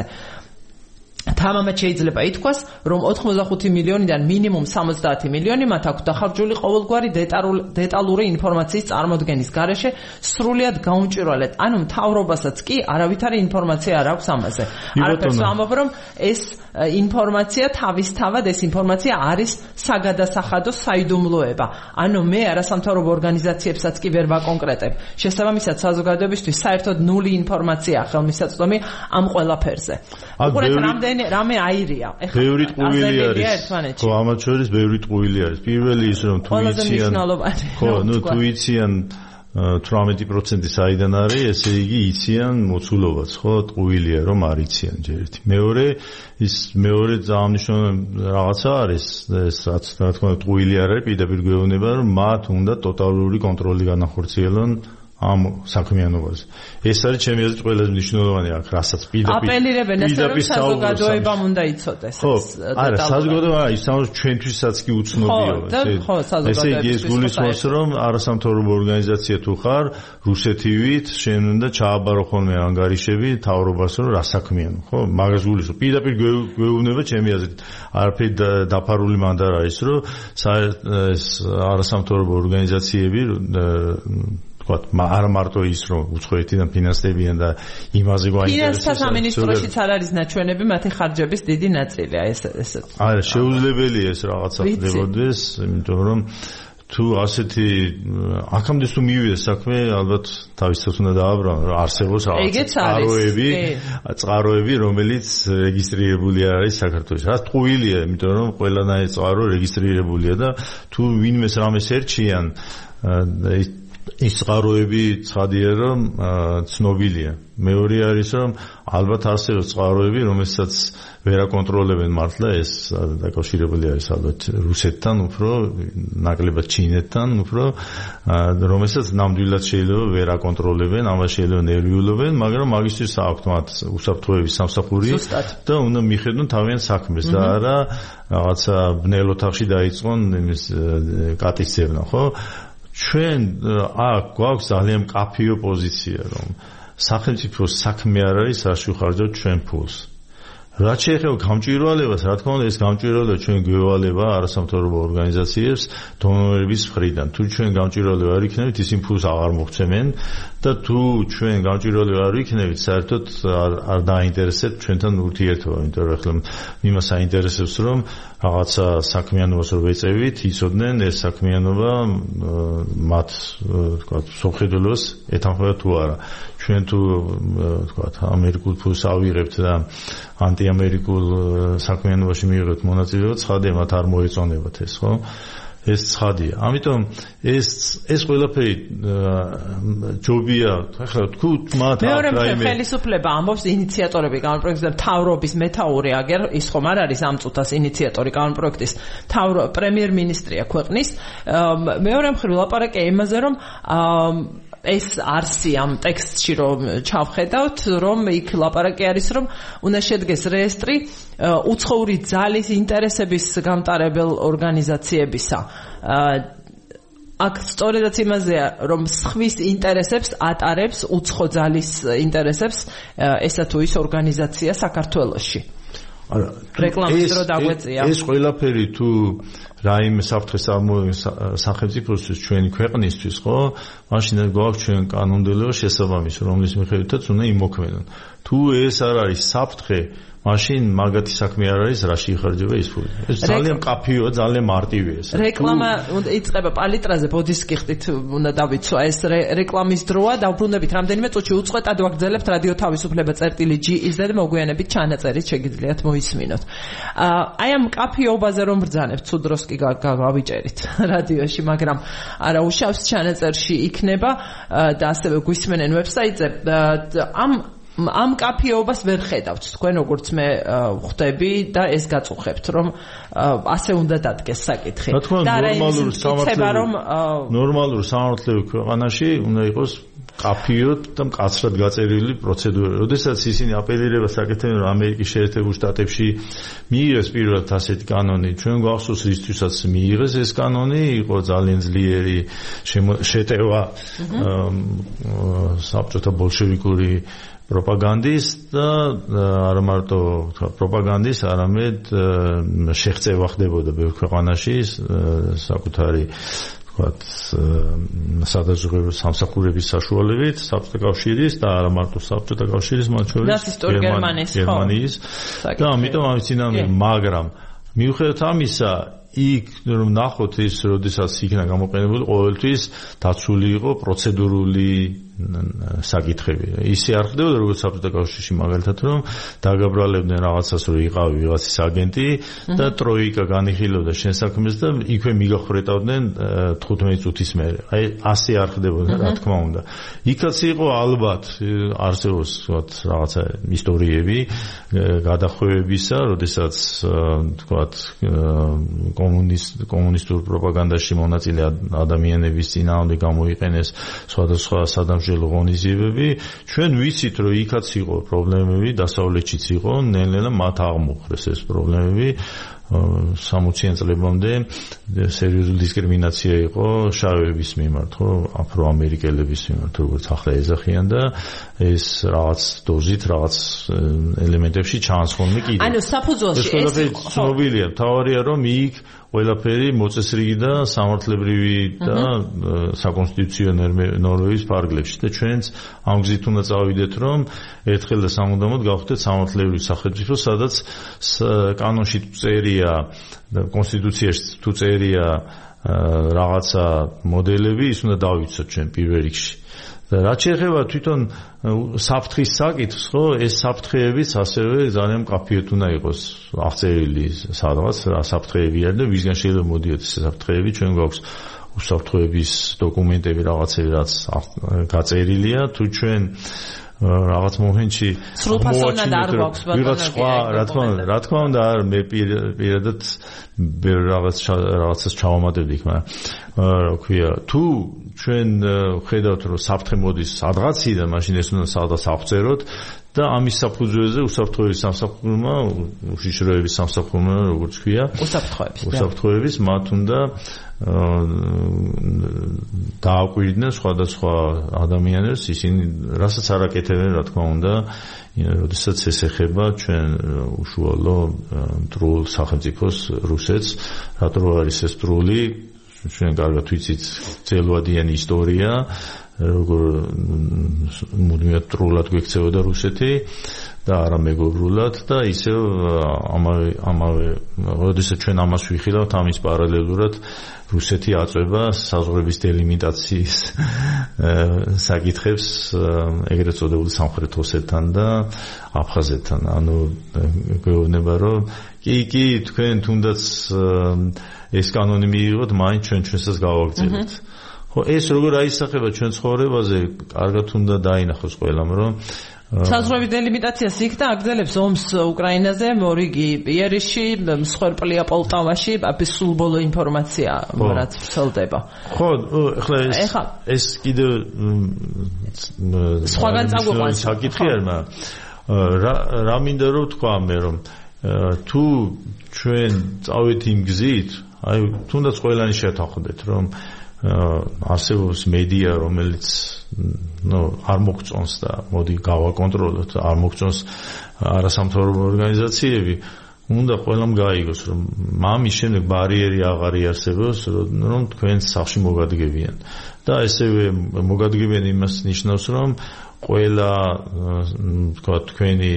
თამამად შეიძლება ითქვას, რომ 85 მილიონიდან მინიმუმ 70 მილიონი მათ აქვს დახარჯული ყოველგვარი დეტალური ინფორმაციის წარმოდგენის გარეშე სრულიად გაუმჭვირვალედ. ანუ მთავრობასაც კი არავითარი ინფორმაცია არ აქვს ამაზე. არაფერს ამბობ, რომ ეს ინფორმაცია თავისთავად ეს ინფორმაცია არის საგადასახადო საიდუმლოება. ანუ მე არასამთავრობო ორგანიზაციებსაც კი ვერ ვაკონკრეტებ. შესაბამისად საზოგადოებისთვის საერთოდ ნული ინფორმაცია ხელმისაწვდომი ამ ყველაფერზე. უყურეთ რამე აირია. ეხლა ბევრი ტყუილი არის. ხო, ამათ შორის ბევრი ტყუილი არის. პირველი ის რომ თუ იციან, ხო, ნუ თუ იციან 18% საიდან არის, ესე იგი იციან მოცულობაც, ხო, ტყუილია რომ არ იციან ჯერ ერთი. მეორე ძალიან მნიშვნელოვანი რაღაცა არის, ეს რაც რა თქმა უნდა ტყუილი არ არის, პირდაპირ გვეუბნება რომ მათ უნდა ტოტალური კონტროლი განახორციელონ ამ საქმიანობაზე. ეს არის ჩემი აზრით ყველაზე მნიშვნელოვანი აქ, რასაც აპელირებენ ესე რომ საზოგადოებამ უნდა იცოდეს. ხო, არა, საზოგადოება ისაა ჩვენთვისაც კი უცნობია. ხო, ესე იგი ეს გულისხმობს რომ არასამთავრობო ორგანიზაცია თუ ხარ, რუსეთივით შენ უნდა ჩააბარო ხოლმე ანგარიშები თავრობას რომ რა საქმიანო, ხო? მაგას გულისხმობს. პირდაპირ გვეუბნება ჩემი აზრით. არაფერი დაფარული მანდ არ არის, რომ ეს არასამთავრობო ორგანიზაციები ვთქვათ, არ მარტო ის რომ უცხოეთიდან ფინანსდებიან და იმაზე გვაინტერესებს. ფინანსთა სამინისტროშიც არ არის ნაჩვენები მათი ხარჯების დიდი ნაწილი, ეს. არა, შეუძლებელია ეს რაღაცა ხდებოდეს, იმიტომ რომ თუ ასეთი აქამდე თუ მივიდეს საქმე, ალბათ თავისთავად უნდა დააბრალო, რომ არსებობს წყაროები, რომელიც რეგისტრირებული არის საქართველოში. რაც ტყუილია, იმიტომ რომ ყველანაირი წყარო რეგისტრირებულია და თუ ვინმეს რამეს ერჩიან, ის წყაროები ცხადია რომ ცნობილია. მეორე არის რომ ალბათ არსებობს წყაროები, რომელსაც ვერ აკონტროლებენ მართლა, ეს დაკავშირებული არის ალბათ რუსეთთან, უფრო ნაკლებად ჩინეთთან, უფრო რომელსაც ნამდვილად შეიძლება ვერ აკონტროლებენ, ამას შეიძლება ნერვიულობენ, მაგრამ მაგისთვის აქვთ მათ უსაფრთხოების სამსახური და უნდა მიხედონ თავიანთ საქმეს და არა რაღაცა ბნელ ოთახში დაიწყონ იმის კატის ძებნა, ხო? ჩვენ აქ გვაქვს ძალიან მკაფიო პოზიცია, რომ სახელმწიფოს საქმე არ არის, რაში ვხარჯავთ ჩვენ ფულს. რაც შეეხება გამჭვირვალებას, რა თქმა უნდა, ეს გამჭვირვალება ჩვენ გვევალება არასამთავრობო ორგანიზაციებს დონორების მხრიდან. თუ ჩვენ გამჭვირვალება არ იქნებით, ისინი ფულს აღარ მოგვცემენ და თუ ჩვენ გამჭვირვალება არ იქნებით, საერთოდ არ დაინტერესებთ ჩვენთან ურთიერთობა, იმიტომ რომ ახლა იმას აინტერესებს, რომ რაღაცა საქმიანობას რო ვეწევით, იცოდნენ ეს საქმიანობა მათ, ვთქვათ, სამხედროს ეთანხმება თუ არა. ჩვენ თუ ვთქვათ, ამერიკულ ფულს ავიღებთ და ანტიამერიკულ საქმიანობაში მივიღებთ მონაწილეობა, ცხადია, მათ არ მოეწონებათ ეს, ხო? ეს ცხადია. ამიტომ ეს ყველაფერი ჯობია, ახლა თქვით მათ რაიმე ხელისუფლება ამბობს ინიციატორები კანონპროექტის მთავრობის მეთაური აგერ ის ხომ არ არის ამ წუთას ინიციატორი კანონპროექტის პრემიერ-მინისტრია ქვეყნის. მეორე მხრივ ლაპარაკია იმაზე, რომ ეს არსი ამ ტექსტში რომ ჩავხედავთ, რომ იქ ლაპარაკი არის, რომ უნდა შედგეს რეესტრი უცხოური ძალის ინტერესების გამტარებელ ორგანიზაციებისა. აქ სწორედაც იმაზეა, რომ სხვის ინტერესებს ატარებს უცხო ძალის ინტერესებს ესა თუ ის ორგანიზაცია საქართველოში. არა, რეკლამის დრო დაგვეწია. ეს ყველაფერი თუ რაიმე საფრთხეს სახელმწიფოსთვის ჩვენი ქვეყნისთვის, ხო? მაშინ გვაქვს ჩვენ კანონმდებლობა შესაბამისი, რომლის მიხედვითაც უნდა იმოქმედონ. თუ ეს არ არის საფრთხე, მაშინ მაგათი საქმე არ არის, რაში იხარჯება ის ფული. ეს ძალიან მკაფიოა, ძალიან მარტივია ეს. რეკლამა იწყება პალიტრაზე, ბოდისკიხტით უნდა დავიცვა ეს რეკლამის დროა, დავბრუნებით რამდენიმე წუთში უწყვეტად ვაგრძელებთ რადიო თავისუფლება წერტილი.gz და მოგვიანებით ჩანაწერით შეგიძლიათ მოისმინოთ. აი ამ მკაფიობაზე რომ ბრძანებთ, თუ დროს კი გავიჭერით რადიოში, მაგრამ არა უშავს ჩანაწერში იქნება და ასევე გვისმენენ ვებსაიტზე. ამ კაფეობას ვერ ხედავთ თქვენ როგორც მე ხვდები და ეს გაწუხებთ რომ ასე უნდა დადგეს საკითხი და ნორმალურ სამართლებრივ ქვეყანაში უნდა იყოს კაფეოთ და მკაცრად გაწერილი პროცედურა. როდესაც ისინი აპელირებას აკეთებენ რომ ამერიკის შეერთებულ შტატებში მიიღეს პირველად ასეთი კანონი, ჩვენ გვახსოვს რისთვისაც მიიღეს ეს კანონი, იყო ძალიან ძლიერი შეტევა საბჭოთა ბოლშევიკური პროპაგანდის და არა მარტო პროპაგანდის, არამედ შეღწევა ხდებოდა ბევრ ქვეყანაში საკუთარი ვთქვათ სადაზღვევო სამსახურების საშუალებით საბჭოთა კავშირის და არა მარტო საბჭოთა კავშირის, მათ შორის გერმანიის და ამიტომ ამის წინამე, მაგრამ მიუხედავად ამისა იქ რომ ნახოთ ის, როდესაც იქნა გამოყენებული, ყოველთვის დაცული იყო პროცედურული საკითხები. ისე არ ხდებოდა როგორც საბჭოთა კავშირში, მაგალითად რომ დაგაბრალებდნენ რაღაცას, რომ იყავი ვიღაცის აგენტი და ტროიკა განიხილავდა შენ საქმეს და იქვე მიგახრეტავდნენ 15 წუთის მერე. აი ასე არ ხდებოდა, რა თქმა უნდა. იქაც იყო ალბათ არსებობს რაღაცა ისტორიები გადახვევებისა, როდესაც თქვათ კომუნისტურ პროპაგანდაში მონაწილე ადამიანების წინააღმდეგ გამოიყენეს სხვადასხვა სადამსჯელო ღონისძიებები. ჩვენ ვიცით, რომ იქაც იყო პრობლემები, დასავლეთშიც იყო, ნელ-ნელა მათ აღმოხვრეს ეს პრობლემები. 60-იან წლებამდე სერიოზული დისკრიმინაცია იყო შავების მიმართ, ხო, აფროამერიკელების მიმართ, როგორც ახლა ეძახიან და ეს რაღაც დოზით, რაღაც ელემენტებში ჩანსხოვნი კიდე. ანუ საფუძველში ეს ცნობილია, თავარია რომ იქ ყველაფერი მოწესრიგი და სამართლებრივი და საკონსტიტუციო ნორმების ფარგლებში და ჩვენც ამ გზით უნდა წავიდეთ, რომ ერთხელ და სამუდამოდ გავხდეთ სამართლებრივი სახელმწიფო, სადაც კანონში თუ წერია და კონსტიტუციაში თუ წერია რაღაცა მოდელები, ის უნდა დავიცოთ ჩვენ პირველ რიგში. და რაც შეეხება თვითონ საფრთხის საკითხს, ხო, ეს საფრთხეებიც ასევე ძალიან მკაფიოდ უნდა იყოს აღწერილი სადღაც რა საფრთხეები არის და ვისგან შეიძლება მოდიოთ ეს საფრთხეები, ჩვენ გვაქვს უსაფრთხოების დოკუმენტები რაღაცები, რაც გაწერილია, თუ ჩვენ რაღაც მომენტში სრულფასოვნად არ გვაქვს ბატონო. რა თქმა უნდა, მე პირადად რაღაცას ჩავამატებდი, მაგრამ რა ქვია, თუ ჩვენ ხედავთ რომ საფრთხე მოდის სადღაციდან, მაშინ ეს უნდა სადღაც აღწეროთ და ამის საფუძველზე უსაფრთხოების სამსახურმა, უშიშროების სამსახურმა, როგორც ქვია, უსაფრთხოების მათ უნდა დააკვირდნენ სხვადასხვა ადამიანებს, ისინი რასაც არ აკეთებენ, რა თქმა უნდა, როდესაც ეს ეხება ჩვენ უშუალო მტრულ სახელმწიფოს რუსეთს, რატო არის ეს მტრული, ჩვენ კარგად ვიცით ძელვადიანი ისტორია, როგორ მუდმივად მტრულად გვექცეოდა რუსეთი და არა მეგობრულად და ისევ ამავე როდესაც ჩვენ ამას ვიხილავთ, ამის პარალელურად რუსეთი აწვება საზღვრების დელიმიტაციის საკითხებს ეგრეთ წოდებული სამხრეთ ოსეთთან და აფხაზეთთან. ანუ გვეუბნება რომ კი თქვენ თუნდაც ეს კანონი მიიღოთ, მაინც ჩვენსაც გავაგრძელებთ. ხო, ეს როგორ აისახება ჩვენ ცხოვრებაზე, კარგად უნდა დაინახოს ყველამ, რომ საზღვრების დელიმიტაციას იქ და აგრძელებს ომს უკრაინაზე, მორიგი პიერში, მსხვერპლია პოლტავაში, სულ ბოლო ინფორმაცია რაც ვრცელდება. ხო, ეხლა ეს კიდევ სხვაგან წაგვიყვანს საკითხი არის, მაგრამ რა მინდა რომ თქვა მე, რომ თუ ჩვენ წავით იმ გზით, აი თუნდაც ყველანი შევთანხმდეთ, რომ არსებობს მედია, რომელიც არ მოგწონს და მოდი გავაკონტროლოთ, არ მოგწონს არასამთავრობო ორგანიზაციები, უნდა ყველამ გაიგოს, რომ ამის შემდეგ ბარიერი აღარ იარსებობს, რომ თქვენ სახში მოგადგებიან. და ესევე მოგადგებიან იმას ნიშნავს, რომ ყველა თქვა თქვენი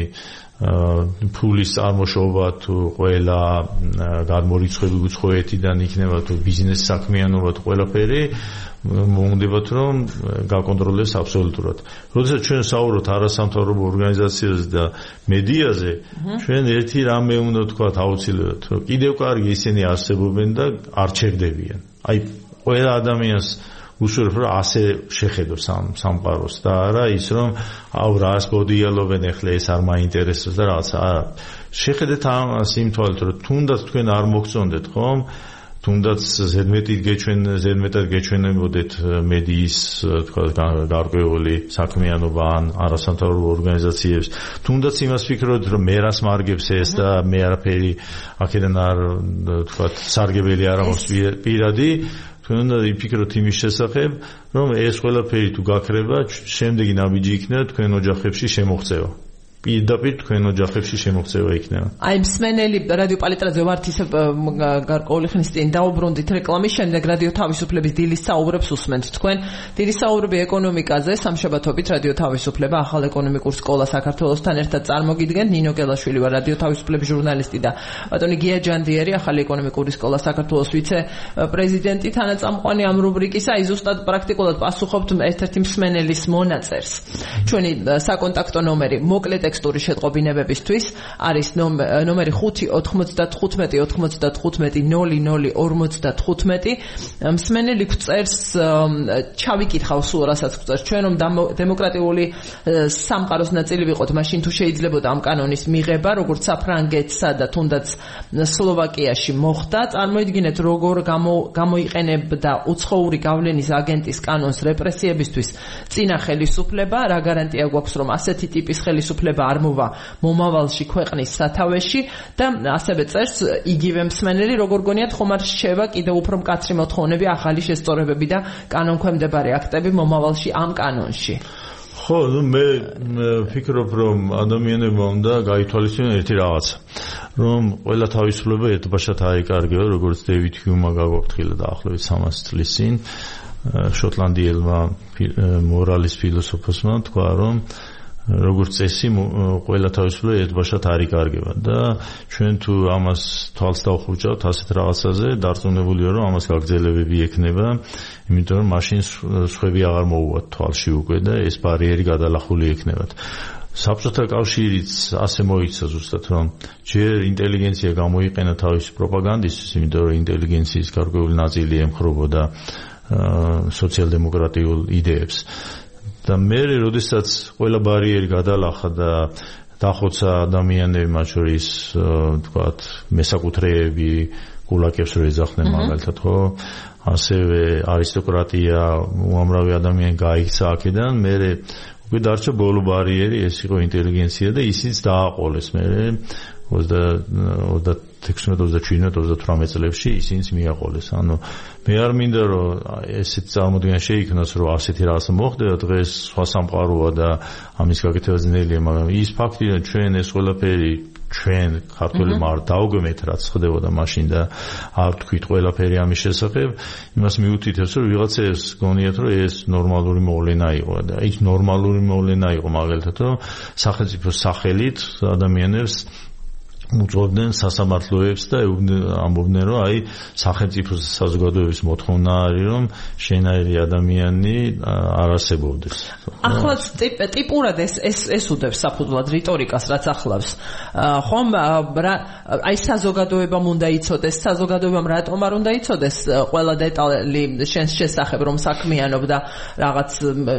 ფულის წარმოშობა თუ ყველა გადმორიცხვები უცხოეთიდან იქნება თუ ბიზნეს საქმიანობა თუ ყველაფერი მომუნდებათ რომ გაკონტროლდეს აბსოლუტურად. როდესაც ჩვენ საუბრობთ არასამთავრობო ორგანიზაციაზე და მედიაზე, ჩვენ ერთი რამე უნდა ვთქვათ აუცილებლად, რომ კიდევ კარგი ისინი არსებობენ და არ ჩერდებიან. აი ყველა ადამიანს უშუალოდ რომ ასე შეხედოს სამყაროს და არა ის რომ რას გოდიალობენ ახლა ეს არ მაინტერესებს და რაღაც არა. შეხედეთ ამას იმ თვალით რომ თუნდაც თქვენ არ მოგწონდეთ, ხომ? თუნდაც ზედმეტად გეჩვენებოდეთ მედიის თქვა გარკვეული საქმიანობა ან არასამთავრობო ორგანიზაციებს, თუნდაც იმას ფიქრობთ რომ მე რას მარგებს ეს და მე არაფერი აქედან არ თქვა სარგებელი არ აქვს პირადი, თქვენ უნდა იფიქროთ იმის შესახებ, რომ ეს ყველაფერი თუ გაქრება, შემდეგი ნაბიჯი იქნება თქვენ ოჯახებში შემოღწევა. პირდაპირ თქვენ ოჯახებში შემოღწევა იქნება. აი მსმენელი რადიო პალიტრაზე ვართ ისე გარკვეული ხნის წინ დაუბრუნდით რეკლამის შემდეგ რადიო თავისუფლების დილის საუბრებს უსმენთ თქვენ. დილის საუბრები ეკონომიკაზე, სამშაბათობით რადიო თავისუფლება ახალ ეკონომიკურ სკოლა საქართველოსთან ერთად წარმოგიდგენთ. ნინო გელაშვილი ვარ, რადიო თავისუფლების ჟურნალისტი და ბატონი გია ჯანდიერი, ახალი ეკონომიკური სკოლა საქართველოს ვიცე-პრეზიდენტი, თანაწამყვანი ამ რუბრიკისა. აი ზუსტად პრაქტიკულად პასუხობთ ერთ-ერთი მსმენელის მონაწერს. ჩვენი საკონტაქტო ნომერი მოკლედ ტექსტური შეტყობინებებისთვის არის ნომერი 5-95-95-00-55. მსმენელი გვწერს, ჩავიკითხავ სულ რასაც გვწერს, ჩვენ რომ დემოკრატიული სამყაროს ნაწილი ვიყოთ, მაშინ თუ შეიძლებოდა ამ კანონის მიღება, როგორც საფრანგეთსა და თუნდაც სლოვაკიაში მოხდა, წარმოიდგინეთ როგორ გამოიყენებდა უცხოური გავლენის აგენტის კანონს რეპრესიებისთვის წინა ხელისუფლება, რა გარანტია გვაქვს რომ ასეთი ტიპის ხელისუფლება არ მოვა მომავალში ქვეყნის სათავეში და ასევე წერს იგივე მსმენელი, როგორ გონიათ ხომ არ რჩება კიდევ უფრო მკაცრი მოთხოვნები, ახალი შესწორებები და კანონქვემდებარე აქტები მომავალში ამ კანონში? ხო, მე ვფიქრობ, რომ ადამიანებმა უნდა გაითვალისწინონ ერთი რაღაცა, რომ ყველა თავისუფლება ერთბაშად აიკარგება, როგორც დეივიდ ჰიუმმა გაგვაფრთხილა დაახლოებით 300 წლის წინ, შოტლანდიელმა მორალის ფილოსოფოსმა თქვა, რომ როგორც წესი ყველა თავისუფლება ერთბაშად არ იკარგება და ჩვენ თუ ამას თვალს დავხურჭავთ ასეთ რაღაცაზე, დარწმუნებულია, რომ ამას გაგრძელებები ექნება, იმიტომ რომ მაშინ სხვები აღარ მოუვათ თვალში უკვე და ეს ბარიერი გადალახული ექნებათ. საბჭოთა კავშირიც ასე მოიქცა ზუსტად, რომ ჯერ ინტელიგენცია გამოიყენა თავისი პროპაგანდისთვის, იმიტომ რომ ინტელიგენციის გარკვეული ნაწილი ემხრობოდა სოციალ-დემოკრატიულ იდეებს. და მე, როდესაც ყველა ბარიერი გადალახა და დახოცა ადამიანები, მათ შორის თქვათ მესაკუთრეები, გულაკებს რო ეძახდნენ მაგალითად, ხო? ასევე არისტოკრატია, უამრავი ადამიანი გაიქცა აქედან, მე უკვე დარჩა ბოლო ბარიერი, ეს იყო ინტელიგენცია და ისიც დააყოლეს მე 36-38 წლებში ისინიც მიაყოლეს. ანუ მე არ მინდა რომ ესეთ წარმოდგენა შეიქმნას, რომ ასეთი რაღაცა მოხდება, დღეს სხვა სამყაროა და ამის გაკეთება ძნელია, მაგრამ ის ფაქტი, რომ ჩვენ ეს ყველაფერი ჩვენ ქართველი მარ დავგმეთ რაც ხდებოდა მაშინ და არ თქვით ყველაფერი ამის შესახებ, იმას მიუთითებს, რომ ვიღაცას გონიათ, რომ ეს ნორმალური მოვლენა იყო და ის ნორმალური მოვლენა იყო მაგალითად, რომ სახელმწიფოს სახელით ადამიანებს უძღვებდნენ სასამართლოებს და ამბობდნენ, რომ აი სახელმწიფოს საზოგადოების მოთხოვნა არის, რომ შენაირი ადამიანი არ არსებობდეს. ახლაც ტიპურად ეს უდევს საფუძვლად რიტორიკას, რაც ახლავს. ხომ აი საზოგადოებამ უნდა იცოდეს, საზოგადოებამ რატომ არ უნდა იცოდეს ყველა დეტალი შენს შესახებ, რომ საქმიანობ და რაღაც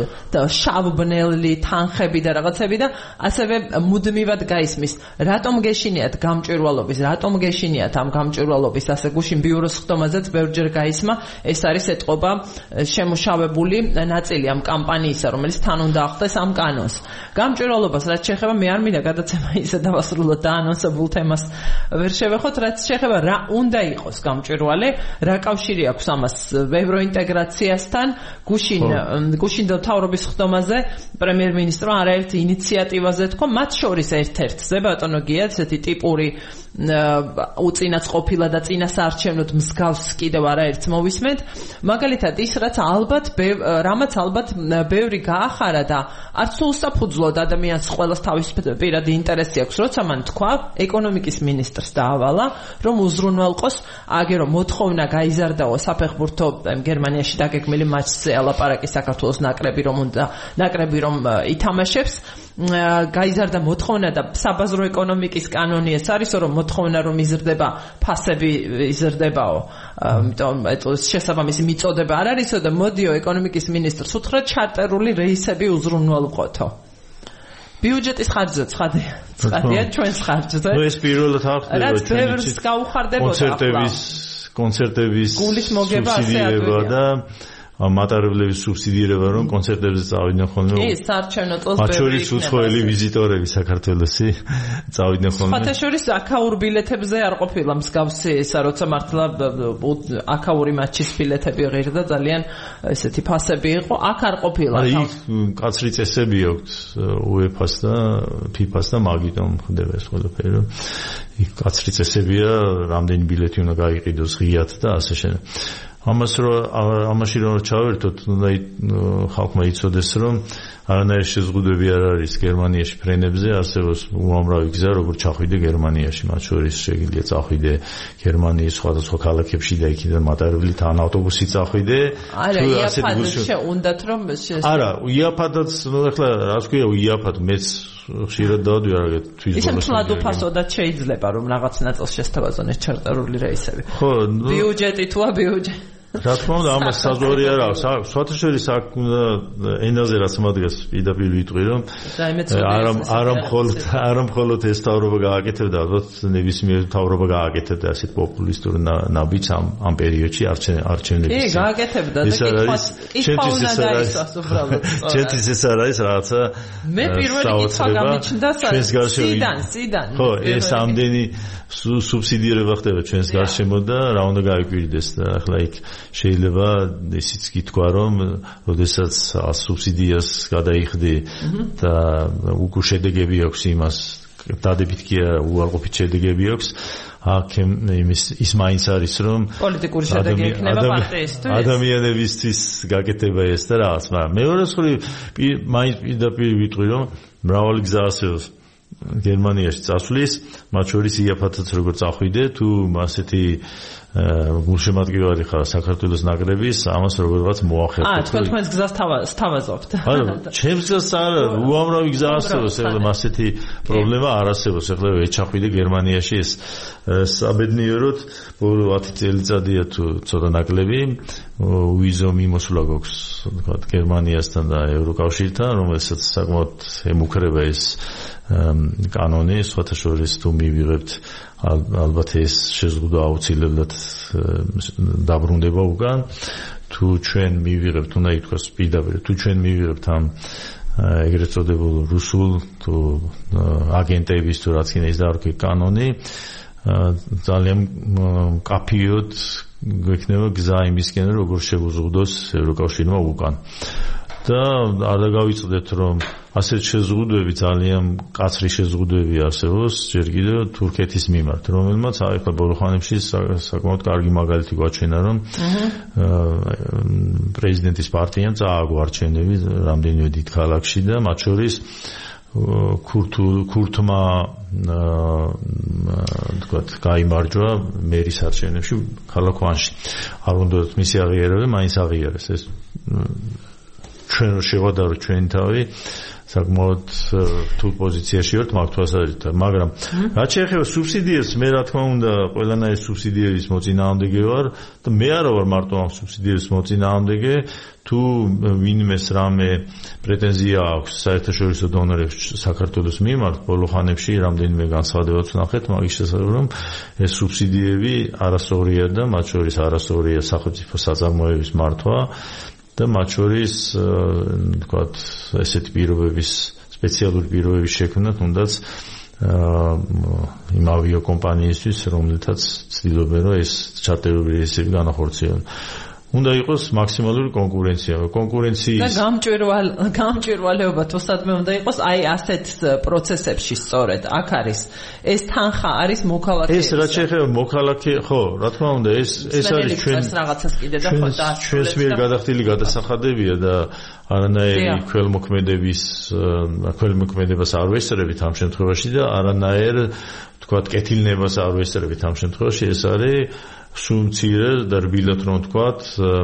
შავბნელი თანხები და რაღაცები და ასევე მუდმივად გაისმის, რატომ გეშინიათ გამჭვირვალობის, რატომ გეშინიათ ამ გამჭვირვალობის, ასე გუშინ ბიუროს ხდომაზეც ბევრჯერ გაისმა, ეს არის ეთყობა შემუშავებული ნაწილი ამ კამპანიისა, რომელიც თან უნდა ახდეს ამ კანონს. გამჭვირვალობას რაც შეეხება, მე არ მინდა გადაცემა ისე დავასრულოთ და ანონსებულ თემას ვერ შევეხოთ, რაც შეეხება რა უნდა იყოს გამჭვირვალე, რა კავშირი აქვს ამას ევროინტეგრაციასთან, გუშინ მთავრობის ხდომაზე პრემიერ-მინისტრმა არაერთ ინიციატივაზე თქვა, მათ შორის ერთ-ერთზე, ბატონო გია, ესეთი ტიპური უწინაც ყოფილა და წინასაარჩევნოდ მსგავს კიდევ არაერთს მოვისმენთ, მაგალითად ის რამაც ალბათ ბევრი გაახარა და არც უსაფუძვლოდ ადამიანს ყველას თავის პირადი ინტერესი აქვს, როცა მან თქვა, ეკონომიკის მინისტრს დაავალა, რომ უზრუნველყოს აგერო მოთხოვნა გაიზარდაო საფეხბურთო გერმანიაში დაგეგმილი მატჩზე ალაპარაკი საქართველოს ნაკრები რომ ითამაშებს, გაიზარდა მოთხოვნა და საბაზრო ეკონომიკის კანონი ეს არის, რომ მოთხოვნა რომ იზრდება, ფასები იზრდებაო, ამიტომ შესაბამისი მიწოდება არ არისო და მოდიო ეკონომიკის მინისტრს უთხრა ჩარტერული რეისები უზრუნველყოთო. ბიუჯეტის ხარჯზე ცხადია ჩვენს ხარჯზე. ეს პირველად არ ხდება, რაც ბევრს გაუხარდებოდა კონცერტების გულის მოგება ასე და მატარებლების სუბსიდირება, რომ კონცერტებზე წავიდნენ ხოლმე. კი, საარჩევნო წელს მათ შორის უცხოელი ვიზიტორები საქართველოსი წავიდნენ ხოლმე. სხვათა შორის აქაურ ბილეთებზე არ ყოფილა მსგავსი ისა, როცა მართლა აქაური მატჩის ბილეთები ღირდა ძალიან ესეთი ფასები იყო, აქ არ ყოფილა. იქ კაცრი წესები აქვს UEFA-ს და FIFA-ს და მაგიტომ ხდება ეს ყველაფერი, რომ იქ კაცრი წესებია, რამდენი ბილეთი უნდა გაიყიდოს ღიად და ასე შემდეგ. ამაში რომ ჩავერთოთ, უნდა ხალხმა იცოდეს, რომ არანაირი შეზღუდვები არ არის გერმანიაში ფრენებზე, არსებობს უამრავი გზა, როგორ ჩახვიდე გერმანიაში, მათ შორის შეგიძლია წახვიდე გერმანიის სხვადასხვა ქალაქებში და იქიდან მატარებლით ან ავტობუსით წახვიდე. არა, იაფადად უნდათ რომ არა, იაფადად, ეხლა რას ქვია იაფად, მეც ხშირად დავდივარ თვითონ. ისე მთლად უფასოდაც შეიძლება რომ რაღაც ნაწილს შესთავაზონ ეს ჩარტერული რეისები. ხო, ბიუჯეტი თუა ბიუჯეტი რა თქმა უნდა, ამას საზღვარი არ აქვს. სხვათაშორის აქ უნდა ენაზე რაც მაგას პირდაპირ ვიტყვი, რომ არა მხოლოდ ეს თავრობა გააკეთებდა, ალბათ ნებისმიერ თავრობა გააკეთებდა ასეთ პოპულისტურ ნაბიჯს ამ პერიოდში არჩევნების. კი, გააკეთებდა და კითხვა უნდა დაისვას უბრალოდ. ჩემთვის ეს არ არის რაღაცა. მე პირველი კითხვა გამიჩნდა სიდან. ხო, ეს ამდენი სუბსიდირება ხდება ჩვენს გარშემო და რა უნდა გაიკვირდეს და ახლა იქ შეიძლება ისიც გითქვა რომ როდესაც სუბსიდიას გადაიხდი და უკვე შედეგები აქვს იმას დადებით კი უარყოფით შედეგები აქვს აქ ის მაინც არის რომ პოლიტიკური შედეგი ექნება პარტიისთვის ადამიანებისთვის გაკეთება ეს და რაღაც მაგრამ მეორე მხრივ მაინც პირდაპირ ვიტყვი რომ მრავალი გზა არსებობს გერმანიაში წასვლის, მათ შორის იაფათაც როგორ წახვიდე, თუ ასეთი გულშემატკივარი ხარ საქართველოს ნაკრების, ამას როგორღაც მოახერხეთ. თქვენს გზას სთავაზობთ. არა, ჩემს გზას არა, უამრავი გზა არსებობს, ეხლა ასეთი პრობლემა არ არსებობს, ეხლა ეჩახვიდე გერმანიაში ეს საბედნიეროდ ბოლო 10 წელიწადია თუ ცოტა ნაკლები უიზო მიმოსვლა გვაქვს, თქვათ, გერმანიასთან და ევროკავშირთან, რომელსაც საკმაოდ ემუქრება ეს კანონი, სხვათა შორის თუ მივიღებთ ალბათ ეს შეზღუდვა აუცილებლად დაბრუნდება უკან თუ ჩვენ მივიღებთ უნდა ითქვას პირდაპირ თუ ჩვენ მივიღებთ ამ ეგრეთ წოდებულ რუსულ თუ აგენტების თუ რაც იქნება ის დაარქვი კანონი ძალიან კაფიოდ გვექნება გზა იმისკენ როგორ შევუზღუდოს ევროკავშირმა უკან და არ დავიწყდეთ რომ ასეთ შეზღუდვები ძალიან კაცრი შეზღუდვები არსებობს ჯერ კიდევ თურქეთის მიმართ რომელმაც ახლა ბოლო ხანებში საკმაოდ კარგი მაგალითი გვაჩვენა რომ პრეზიდენტის პარტიამ წააგო არჩევნები რამდენიმე დიდ ქალაქში და მათ შორის ქურთმა თქვათ გაიმარჯვა მერის არჩევნებში ქალაქ ვანში არ უნდა მისი აღიარება მაინც აღიარეს ეს ჩვენ შევადაროთ ჩვენი თავი საკმაოდ რთულ პოზიციაში ვართ მაგ თვალსაზრისით მაგრამ რაც შეეხება სუბსიდიებს მე რა თქმა უნდა ყველანაირი სუბსიდიების მოწინააღმდეგე ვარ და მე არა ვარ მარტო ამ სუბსიდიების მოწინააღმდეგე თუ ვინმეს რამე პრეტენზია აქვს საერთაშორისო დონორებს საქართველოს მიმართ ბოლო ხანებში რამდენიმე განცხადებაც ვნახეთ მაგის შესახებ რომ ეს სუბსიდიები არასწორია და მათ შორის არასწორია სახელმწიფო საწარმოების მართვა და მათ შორის თქვათ ესეთი პირობების სპეციალური პირობების შექმნა თუნდაც იმ ავიაკომპანიისთვის რომელთაც ცდილობენ რომ ეს ჩარტერული რეისები განახორციელონ უნდა იყოს მაქსიმალური კონკურენცია. კონკურენციის და გამჭვირვალეობა თოსადმე უნდა იყოს აი ასეთ პროცესებში სწორედ. აქ არის ეს თანხა არის მოქალაქეების. ეს რაც შეეხება მოქალაქე, ხო, რა თქმა უნდა, ეს არის რაღაცას კიდე და ხო და ჩვენს მიერ გადახდილი გადასახადებია და არანაირი ქველმოქმედებას არ ვესწრებით ამ შემთხვევაში და არანაირ თქვათ კეთილნებას არ ვესწრებით ამ შემთხვევაში ეს არის სულ მცირე და რბილად რომ ვთქვათ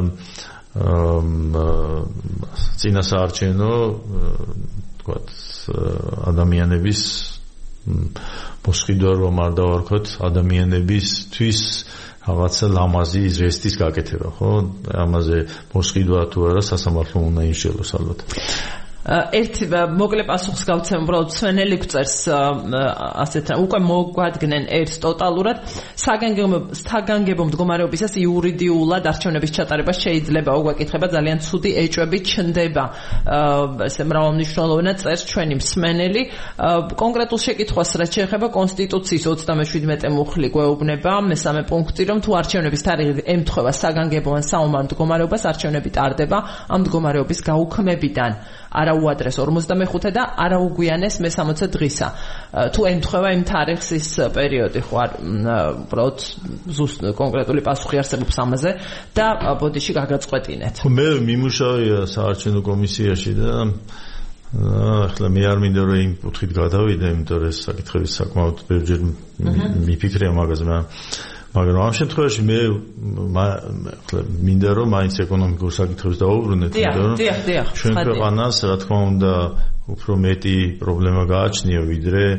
წინასაარჩევნო ვთქვათ ადამიანების მოსყიდვა რომ არ დავარქვათ ადამიანებისთვის რაღაცა ლამაზი ზესტის გაკეთება ხო ამაზე მოსყიდვა თუ არა სასამართლო უნდა იშელოს ალბათ ერთი მოკლე პასუხს გავცემ უბრალოდ სვენელი გვწერს ასეთ უკვე მოგვადგნენ ერთს ტოტალურად საგანგებო მდგომარეობისას იურიდიულად არჩევნების ჩატარება შეიძლება უგვეკითხება ძალიან ცუდი ეჭვები ჩნდება ესე მრავალმნიშვნელოვანად წერს ჩვენი მსმენელი კონკრეტულ შეკითხვას რაც შეეხება კონსტიტუციის 37 მუხლი გვეუბნება მესამე პუნქტი რომ თუ არჩევნების თარიღი ემთხვევა საგანგებო ან საომარ მდგომარეობას არჩევნები ტარდება ამ მდგომარეობის გაუქმებიდან არა უადრეს 45 და არა უგვიანეს მე-60 დღისა. თუ ემთხვევა იმ თარიღს ის პერიოდი ხო არ უბრალოდ ზუსტ კონკრეტული პასუხი არსებობს ამაზე და ბოდიში გაგაწყვეტინეთ. მე მიმუშავია საარჩევნო კომისიაში და ახლა მე არ მინდა რომ იმ კუთხით გადავიდე, იმიტომ რომ ეს საკითხები საკმაოდ ბევრჯერ მიფიქრია მაგაზე, მაგრამ ამ შემთხვევაში მე მინდა რომ მაინც ეკონომიკურ საკითხებს დავუბრუნდეთ, იმიტომ რომ ჩვენ ქვეყანას რა თქმა უნდა უფრო მეტი პრობლემა გააჩნია ვიდრე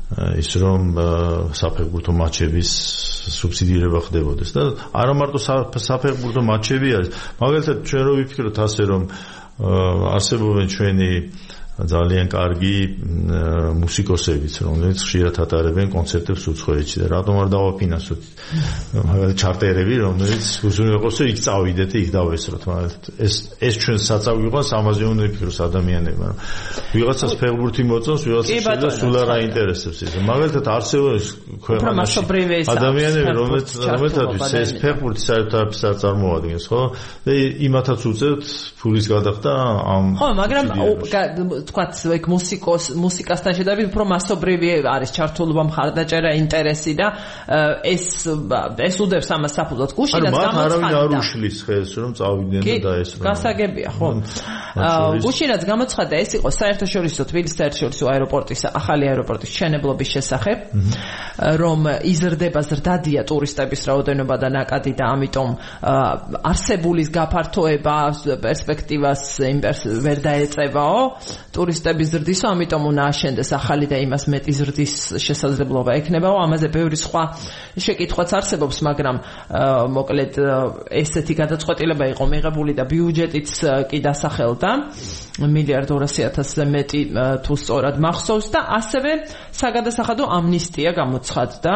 ის რომ საფეხბურთო მატჩების სუბსიდირება ხდებოდეს და არა მარტო საფეხბურთო მატჩები არის მაგალითად ჩვენ რო ვიფიქროთ ასე რომ არსებობენ ჩვენი ძალიან კარგი მუსიკოსებიც რომლებიც ხშირად ატარებენ კონცერტებს უცხოეთში და რატომ არ დავაფინანსოთ მაგალითად ჩარტერები რომელიც უზრუნველყოფს იქ წავიდეთ იქ დავესწროთ მაგალითად ეს ჩვენ საწავი იყო ამაზე უნდა ვიფიქროს ადამიანებმა რომ ვიღაცას ფეხბურთი მოწონს ვიღაცას სულ არ აინტერესებს ის მაგალითად არსებობს ქვეყანაში ადამიანები რომელთაც ეს ფეხბურთი საერთოდ არ წარმოადგენს ხო და იმათაც უწევთ ფულის გადახდა ამ ხო მაგრამ თქვათ ეგ მუსიკასთან შედარებით უფრო მასობრივი არის ჩართულობა მხარდაჭერა ინტერესი და ეს უდევს ამას საფუძვლად გუშინაც გამოცხადდა არავინ არ უშლის ხელს რომ წავიდნენ და დაესწრონ გასაგებია ხო გუშინაც გამოცხადდა ეს იყო საერთაშორისო თბილისის საერთაშორისო აეროპორტის ახალი აეროპორტის მშენებლობის შესახებ რომ იზრდება ზრდადია ტურისტების რაოდენობა და ნაკადი და ამიტომ არსებულის გაფართოება პერსპექტივას ვერ დაეწევაო ტურისტების ზრდისო, ამიტომ უნდა აშენდეს ახალი და იმას მეტი ზრდის შესაძლებლობა ექნებაო. ამაზე ბევრი სხვა შეკითხვაც არსებობს, მაგრამ მოკლედ ესეთი გადაწყვეტილება იყო მიღებული და ბიუჯეტიც კი დასახელდა 1,200,000-ზე მეტი თუ სწორად მახსოვს და ასევე საგადასახადო ამნისტია გამოცხადდა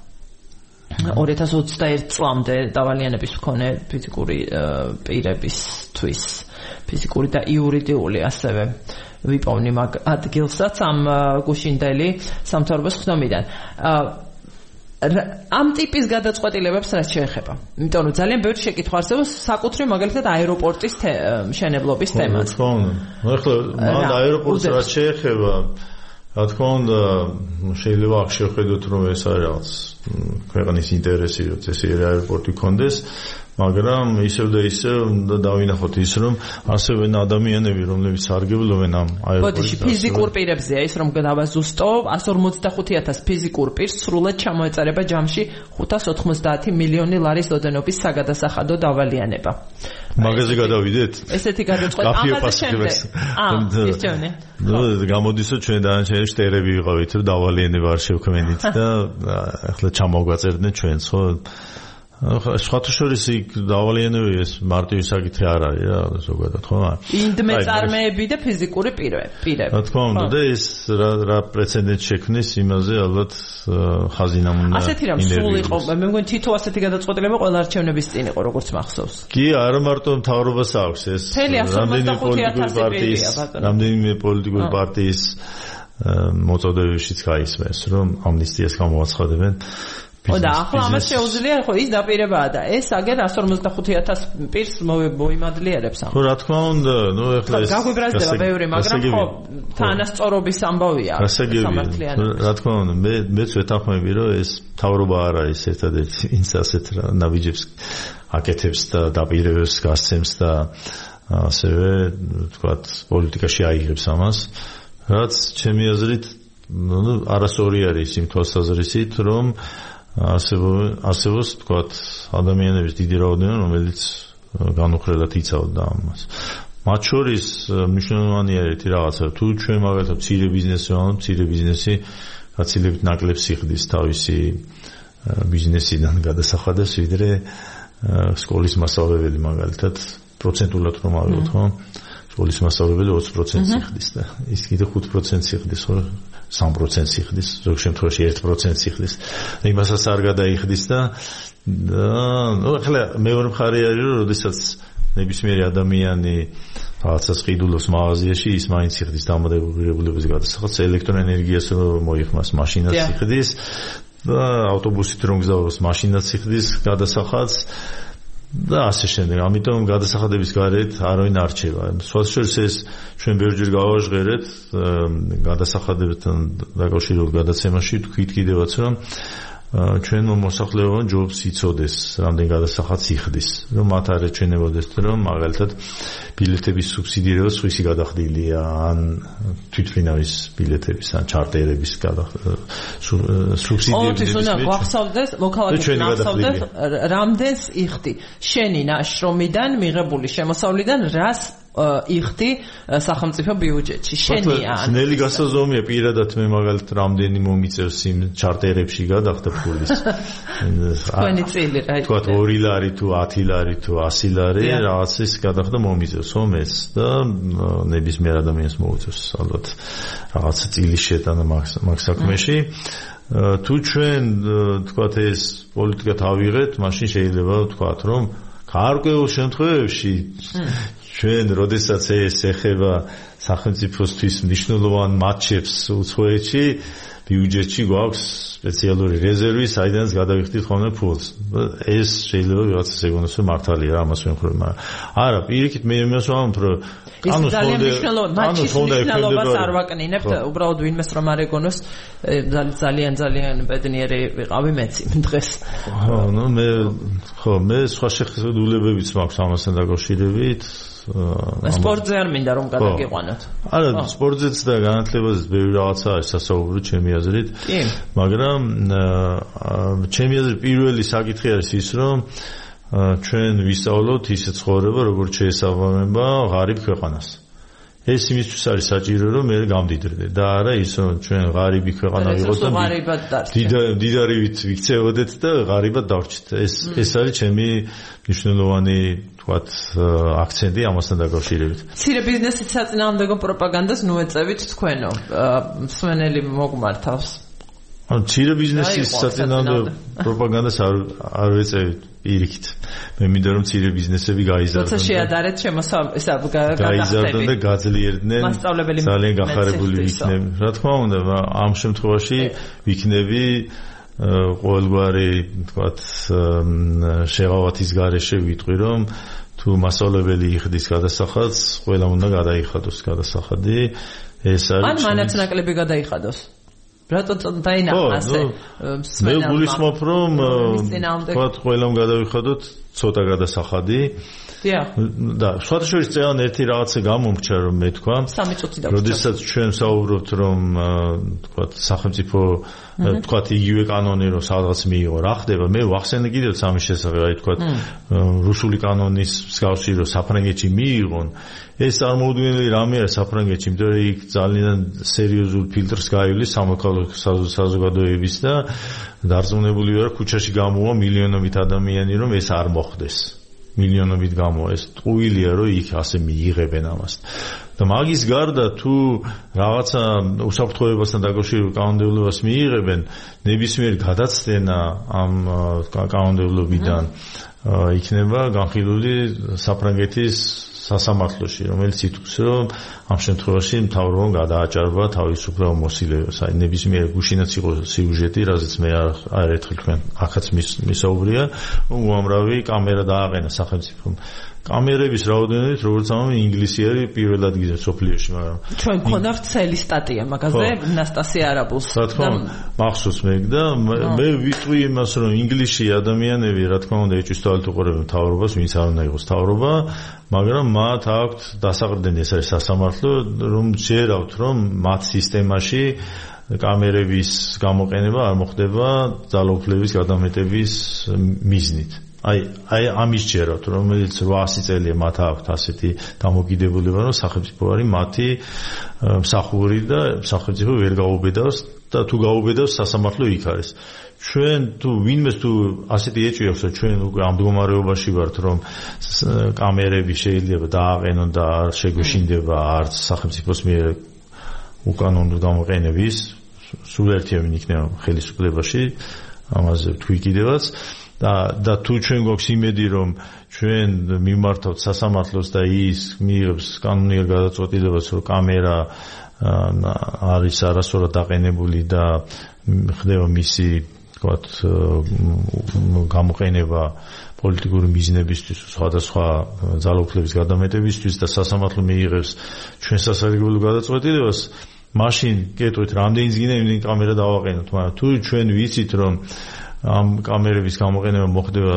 2021 წლამდე დავალიანების მქონე ფიზიკური პირებისთვის ფიზიკური და იურიდიული ასევე ვიპოვნი მაგ ადგილსაც ამ გუშინდელი სამთავრობოს ხდომიდან. ამ ტიპის გადაწყვეტილებებს რაც შეეხება. იმიტომ რომ ძალიან ბევრი შეკითხვა არსებობს საკუთრივ მაგალითად აეროპორტის მშენებლობის თემაზე. ხო, ახლა მან აეროპორტს რაც შეეხება რა თქმა უნდა შეიძლება აქ შევხედოთ რომ ეს არის რაღაც ქვეყნის ინტერესი რომ ეს აეროპორტი კონდეს მაგრამ ისევ და ისევ უნდა დავინახოთ ის რომ არსებობენ ადამიანები რომლებიც სარგებლობენ ამ აეროპორტში ფიზიკურ პირებზეა ის რომ დავაზუსტო 155,000 ფიზიკურ პირს სრულად ჩამოეწარება ჯამში 590 მილიონი ლარის ოდენობის საგადასახადო დავალიანება მაგაზე გადავიდეთ ესეთი გადაწყვეტილება ისჩევნე გამოდის რომ ჩვენ დანარჩენი შტერები ვიყავით რომ დავალიანება არ შევქმენით და ახლა ჩამოგვაწერდნენ ჩვენს ხო სხვათა შორის იქ დავალიანებები ეს მარტივი საკითხი არ არის რა ზოგადად ხო ინდმე წარმოები და ფიზიკური პირები რა თქმა უნდა და ეს რა პრეცედენტი შექმნის იმაზე ალბათ ხაზინამ უნდა ასეთი რამ სულ იყო მე მგონი თითო ასეთი გადაწყვეტილება ყველა არჩევნების წინ იყო როგორც მახსოვს კი არა მარტო მთავრობას აქვს ეს რამდენიმე პოლიტიკური პარტიის მოწოდებებშიც გაისმენს რომ ამნისტიას გამოაცხადებენ და ახლა ამას შეუძლია ხო ის დაპირებაა და ეს აგერ 155,000 პირს მოიმადლიერებს ხო რა თქმა უნდა ნუ ახლა ეს გაგვიბრაზდება ბევრი მაგრამ ხო თანასწორობის ამბავია სამართლიანობა რა თქმა უნდა მეც ვეთანხმები რომ ეს მთავრობა არ არის ერთადერთი ის ასეთ ნაბიჯებს აკეთებს და დაპირებებს გასცემს და ასევე თქვათ პოლიტიკაში აიღებს ამას რაც ჩემი აზრით ნუ არასწორი არის იმ თვალსაზრისით რომ არსებობს თქვათ ადამიანების დიდი რაოდენობა რომელიც განუხრელად იცავდა ამას მათ შორის მნიშვნელოვანია ერთი რაღაცა თუ ჩვენ მაგალითად მცირე ბიზნესი ვართ მცირე ბიზნესი გაცილებით ნაკლებს იხდის თავისი ბიზნესიდან გადასახადებს ვიდრე სკოლის მასწავლებელი მაგალითად პროცენტულად რომ ავიღოთ ხო სკოლის მასწავლებელი 20% იხდის და ის კიდე 5% იხდის ხო 3% იხდის, ზოგ შემთხვევაში 1% იხდის. იმასაც არ გადაიხდის და ნუ ახლა მეორე მხარე არის რომ როდესაც ნებისმიერი ადამიანი რაღაცას ყიდულობს მაღაზიაში, ის მაინც იხდის დამოკიდებულების გადასახადს, ელექტროენერგიას რომ მოიხმას, მაშინაც იხდის და ავტობუსით რომ გზავროს, მაშინაც იხდის გადასახადს. და ასე შემდეგ. ამიტომ გადასახადების გარეთ არავინ არ რჩება. სხვათა შორის ეს ჩვენ ბევრჯერ გავაჟღერეთ გადასახადებთან დაკავშირებულ გადაცემაში თქვით კიდევაც რომ ჩვენო მოსახლეობამ ჯობს იცოდეს რამდენი გადასახადს იხდის. რომ მათ არ ეჩვენებოდეს რომ მაგალითად ბილეთების სუბსიდირება სხვისი გადახდილია ან თვითმფრინავის ბილეთების ან ჩარტერების სუბსიდირების. ოღონდ უნდა გვახსოვდეს მოქალაქეს რამდენს იხდი შენი ნაშრომიდან მიღებული შემოსავლიდან რას იხდი სახელმწიფო ბიუჯეტში. შენია. ნელი გასაზომია პირადად მე მაგალითად რამდენი მომიწევს იმ ჩარტერებში გადახდა ფულის. თქვენი წილი რა. თქვა 2 ლარი თუ 10 ლარი თუ 100 ლარი რაღაც ის გადახდა მომიწევს ხომ ეს და ნებისმიერ ადამიანს მოუწევს ალბათ რაღაცა წილის შეტანა მაგ საქმეში. თუ ჩვენ თქვათ ეს პოლიტიკა თავიღეთ, მაშინ შეიძლება ვთქვათ, რომ გარკვეულ შემთხვევებში ჩვენ როდესაც ეს ეხება სახელმწიფოსთვის მნიშვნელოვან მატჩებს უცხოეთში, ბიუჯეტში გვაქვს სპეციალური რეზერვი, საიდანაც გადავიხდით ხოლმე ფულს. ეს შეიძლება ვიღაცას ეგონოს რომ მართალია ამას ვიმხრობ, მაგრამ არა, პირიქით მე იმას ვამბობ, რომ ანუ ძალიან მნიშვნელოვანი მატჩის მნიშვნელობას არ ვაკნინებთ, უბრალოდ ვინმეს რომ არ ეგონოს, ძალიან ბედნიერი ვიყავი მეც იმ დღეს. მე სხვა შეხედულებებიც მაქვს ამასთან დაკავშირებით. სპორტზე არ მინდა რომ გადაგიყვანოთ. არა, სპორტზეც და განათლებაზეც ბევრი რაღაცა არის სასაუბრო ჩემი აზრით. მაგრამ ჩემი აზრით პირველი საკითხი არის ის, რომ ჩვენ ვისწავლოთ ისე ცხოვრება, როგორც შეესაბამება ღარიბ ქვეყანას. ეს იმისთვის არის საჭირო, რომ მე გამდიდრდე და არა ის, რომ ჩვენ ღარიბი ქვეყანა ვიყოთ და დიდარივით ვიქცევოდეთ და ღარიბად დავრჩით. ეს არის ჩემი მნიშვნელოვანი თქვათ აქცენტი ამასთან დაკავშირებით. მცირე ბიზნესის საწინააღმდეგო პროპაგანდას ნუეწევით თქვენო. მსმენელი მოგმართავს. ანუ მცირე ბიზნესის საწინააღმდეგო პროპაგანდას არ ვეწევით პირიქით. მე მინდა რომ მცირე ბიზნესები გაიზარდონ. როცა შეადარეთ გაიზარდონ და გაძლიერდნენ. ძალიან გახარებული ვიქნები. რა თქმა უნდა, ამ შემთხვევაში ვიქნები ყოველგვარი თქვათ შეღავათის გარეშე ვიტყვი რომ თუ მასწავლებელი იხდის გადასახადს, ყველა უნდა გადაიხადოს გადასახადი. ეს არის ან მანაც ნაკლები გადაიხადოს. რატო დაინახა ასე? მე გულისხმობ რომ თქვათ ყველამ გადავიხადოთ ცოტა გადასახადი. და სხვადასხვა წელან ერთი რაღაცა გამომრჩა რომ მე თქვა. 3 წუთი დაგვჭირდა. როდესაც ჩვენ საუბრობთ რომ თქვათ სახელმწიფო თქვათ იგივე კანონი რომ სადღაც მიიღო, რა ხდება? მე ვახსენე კიდევ ამის შესახებ, აი თქვათ რუსული კანონის მსგავსი რომ საფრანგეთში მიიღონ. ეს წარმოუდგენელი რამე არის საფრანგეთში, იმიტომ რომ იქ ძალიან სერიოზულ ფილტრს გაივლის სამოქალაქო საზოგადოების და დარწმუნებული ვარ ქუჩაში გამოვა მილიონობით ადამიანი რომ ეს არ მოხდეს. მილიონობით გამოვა ეს ტყუილია რომ იქ ასე მიიღებენ ამას. და მაგის გარდა თუ რაღაცა უსაფრთხოებასთან დაკავშირებულ კანონმდებლობას მიიღებენ, ნებისმიერი გადაცდენა ამ კანონმდებლობიდან იქნება განხილული საფრანგეთის სასამართლოში, რომელიც ითქვს, რომ ამ შემთხვევაში მთავრობამ გადააჭარბა თავისუფლება მოსილებას. აი ნებისმიერ გუშინაც იყო სიუჟეტი, რაზეც მე არერთხელ თქვენ ახაც მისაუბრია, უამრავი კამერა დააყენა სახელმწიფომ. კამერების რაოდენობით, როგორც ამბობენ, ინგლისი არის პირველ ადგილზე სოფლიოში, მაგრამ ჩვენ მქონდა ვრცელი სტატია მაგაზე ნასტასია არაბულს. რა თქმა უნდა, მახსოვს მე და მე ვიტყვი იმას, რომ ინგლისში ადამიანები, რა თქმა უნდა, ეჭვის თვალით უყურებენ მთავრობას, ვინც არ უნდა იყოს მთავრობა, მაგრამ მათ აქვთ დასაყრდენი, ეს არის სასამართლო, რომ შეერავთ, რომ მათ სისტემაში კამერების გამოყენება არ მოხდება ძალაუფლების გადამეტების მიზნით. აი ამის ჯეროთ, რომელიც 800 წელია მათ აქვთ ასეთი დამოკიდებულება, რომ სახელმწიფო არის მათი მსახური და სახელმწიფო ვერ გაუბედავს და თუ გაუბედავს სასამართლო იქ არის. ჩვენ თუ ვინმეს თუ ასეთი ეჭვი აქვს, ჩვენ უკვე ამ მდგომარეობაში ვართ, რომ კამერები შეიძლება დააყენონ და არ შეგვეშინდება არც სახელმწიფოს მიერ უკანონო გამოყენების, სულ ერთიანი იქნება ხელისუფლებაში, ამაზე თქვი კიდევაც. და თუ ჩვენ გვაქვს იმედი რომ ჩვენ მიმართავთ სასამართლოს და ის მიიღებს კანონიერ გადაწყვეტილებას რომ კამერა არის არასწორად დაყენებული და ხდება მისი თქვათ გამოყენება პოლიტიკური მიზნებისთვის, სხვადასხვა ძალაუფლების გადამეტებისთვის და სასამართლო მიიღებს ჩვენ სასარგებლო გადაწყვეტილებას, მაშინ კეთვით რამდენი ზგინა იმდენი კამერა დავაყენოთ, მაგრამ თუ ჩვენ ვიცით რომ ამ კამერების გამოყენება მოხდება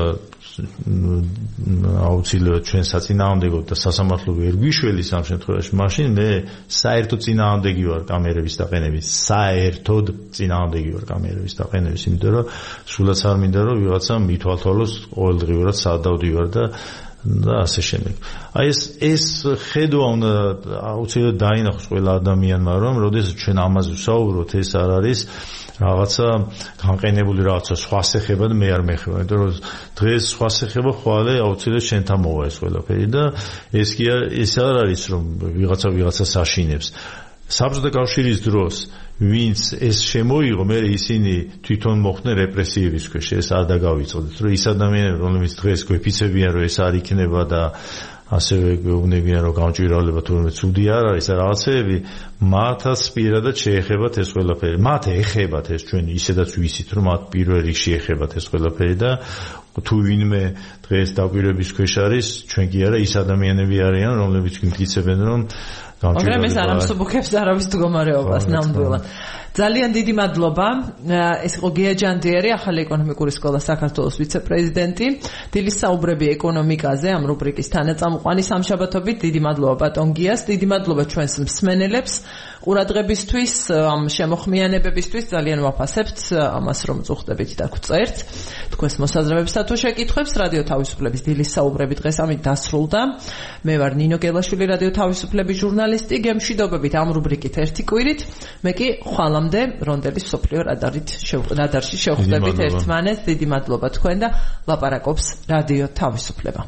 აუცილებლად ჩვენ საწინააღმდეგოდ და სასამართლო ვერ გვიშველის ამ შემთხვევაში, მაშინ მე საერთოდ წინააღმდეგი ვარ კამერების დაყენების, საერთოდ წინააღმდეგი ვარ კამერების დაყენების, იმიტომ რომ სულაც არ მინდა რომ ვიღაცა მითვალთვალოს ყოველდღიურად სად დავდივარ და და ასე შემდეგ. აი ეს ხედვა უნდა აუცილებლად დაინახოს ყველა ადამიანმა, რომ როდესაც ჩვენ ამაზე ვსაუბრობთ, ეს არ არის რაღაცა განყენებული რაღაცა სხვა შეხება და მე არ მეხება, იმიტომ რომ დღეს სხვა შეხება ხვალე აუცილებლად შენთან მოვა ეს ყველაფერი და ეს არ არის რომ ვიღაცას აშინებს. საბჭოთა კავშირის დროს ვინც ეს შემოიღო, მე ისინი თვითონ მოხდნენ რეპრესიების ქვეშ, ეს არ დაგავიწყდით, რომ ის ადამიანები, რომლებიც დღეს გვეფიცებიან, რომ ეს არ იქნება და ასევე გვეუბნებიან, რომ გამჭვირვალება თურმე ცუდი არ არის, რაღაცეები, მათაც პირადად შეეხებათ ეს ყველაფერი. მათ ეხებათ ეს ჩვენ ისედაც ვიცით, რომ მათ პირველ რიგში ეხებათ ეს ყველაფერი და თუ ვინმე დღეს დაკვირვების ქვეშ არის, ჩვენ კი არა, ის ადამიანები არიან, რომლებიც გვიმტკიცებენ, რომ მაგრამ ეს არ ამსუბუქებს არავის მდგომარეობას ნამდვილად. ძალიან დიდი მადლობა. ეს იყო გია ჯანდიერი, ახალი ეკონომიკური სკოლა საქართველოს ვიცე-პრეზიდენტი. დილის საუბრები ეკონომიკაზე ამ რუბრიკის თანაწამყვანი სამშაბათობით. დიდი მადლობა ბატონ გიას, დიდი მადლობა ჩვენს მსმენელებს ყურადღებისთვის, ამ შემოხმიანებებისთვის. ძალიან ვაფასებთ ამას, რომ წუხდებით და გვწერთ თქვენს მოსაზრებებსა თუ შეკითხვებს. რადიო თავისუფლების დილის საუბრები დღეს ამით დასრულდა. მე ვარ ნინო გელაშვილი, რადიო თავისუფლების ჟურნალისტი. გემშვიდობებით ამ რუბრიკით ერთი კვირით. მე კი ხვალამდე რონდელის სოფლიო რადარში შევხვდებით ერთმანეთს. დიდი მადლობა თქვენ და ლაპარაკობს რადიო თავისუფლება.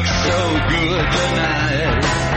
look so good tonight.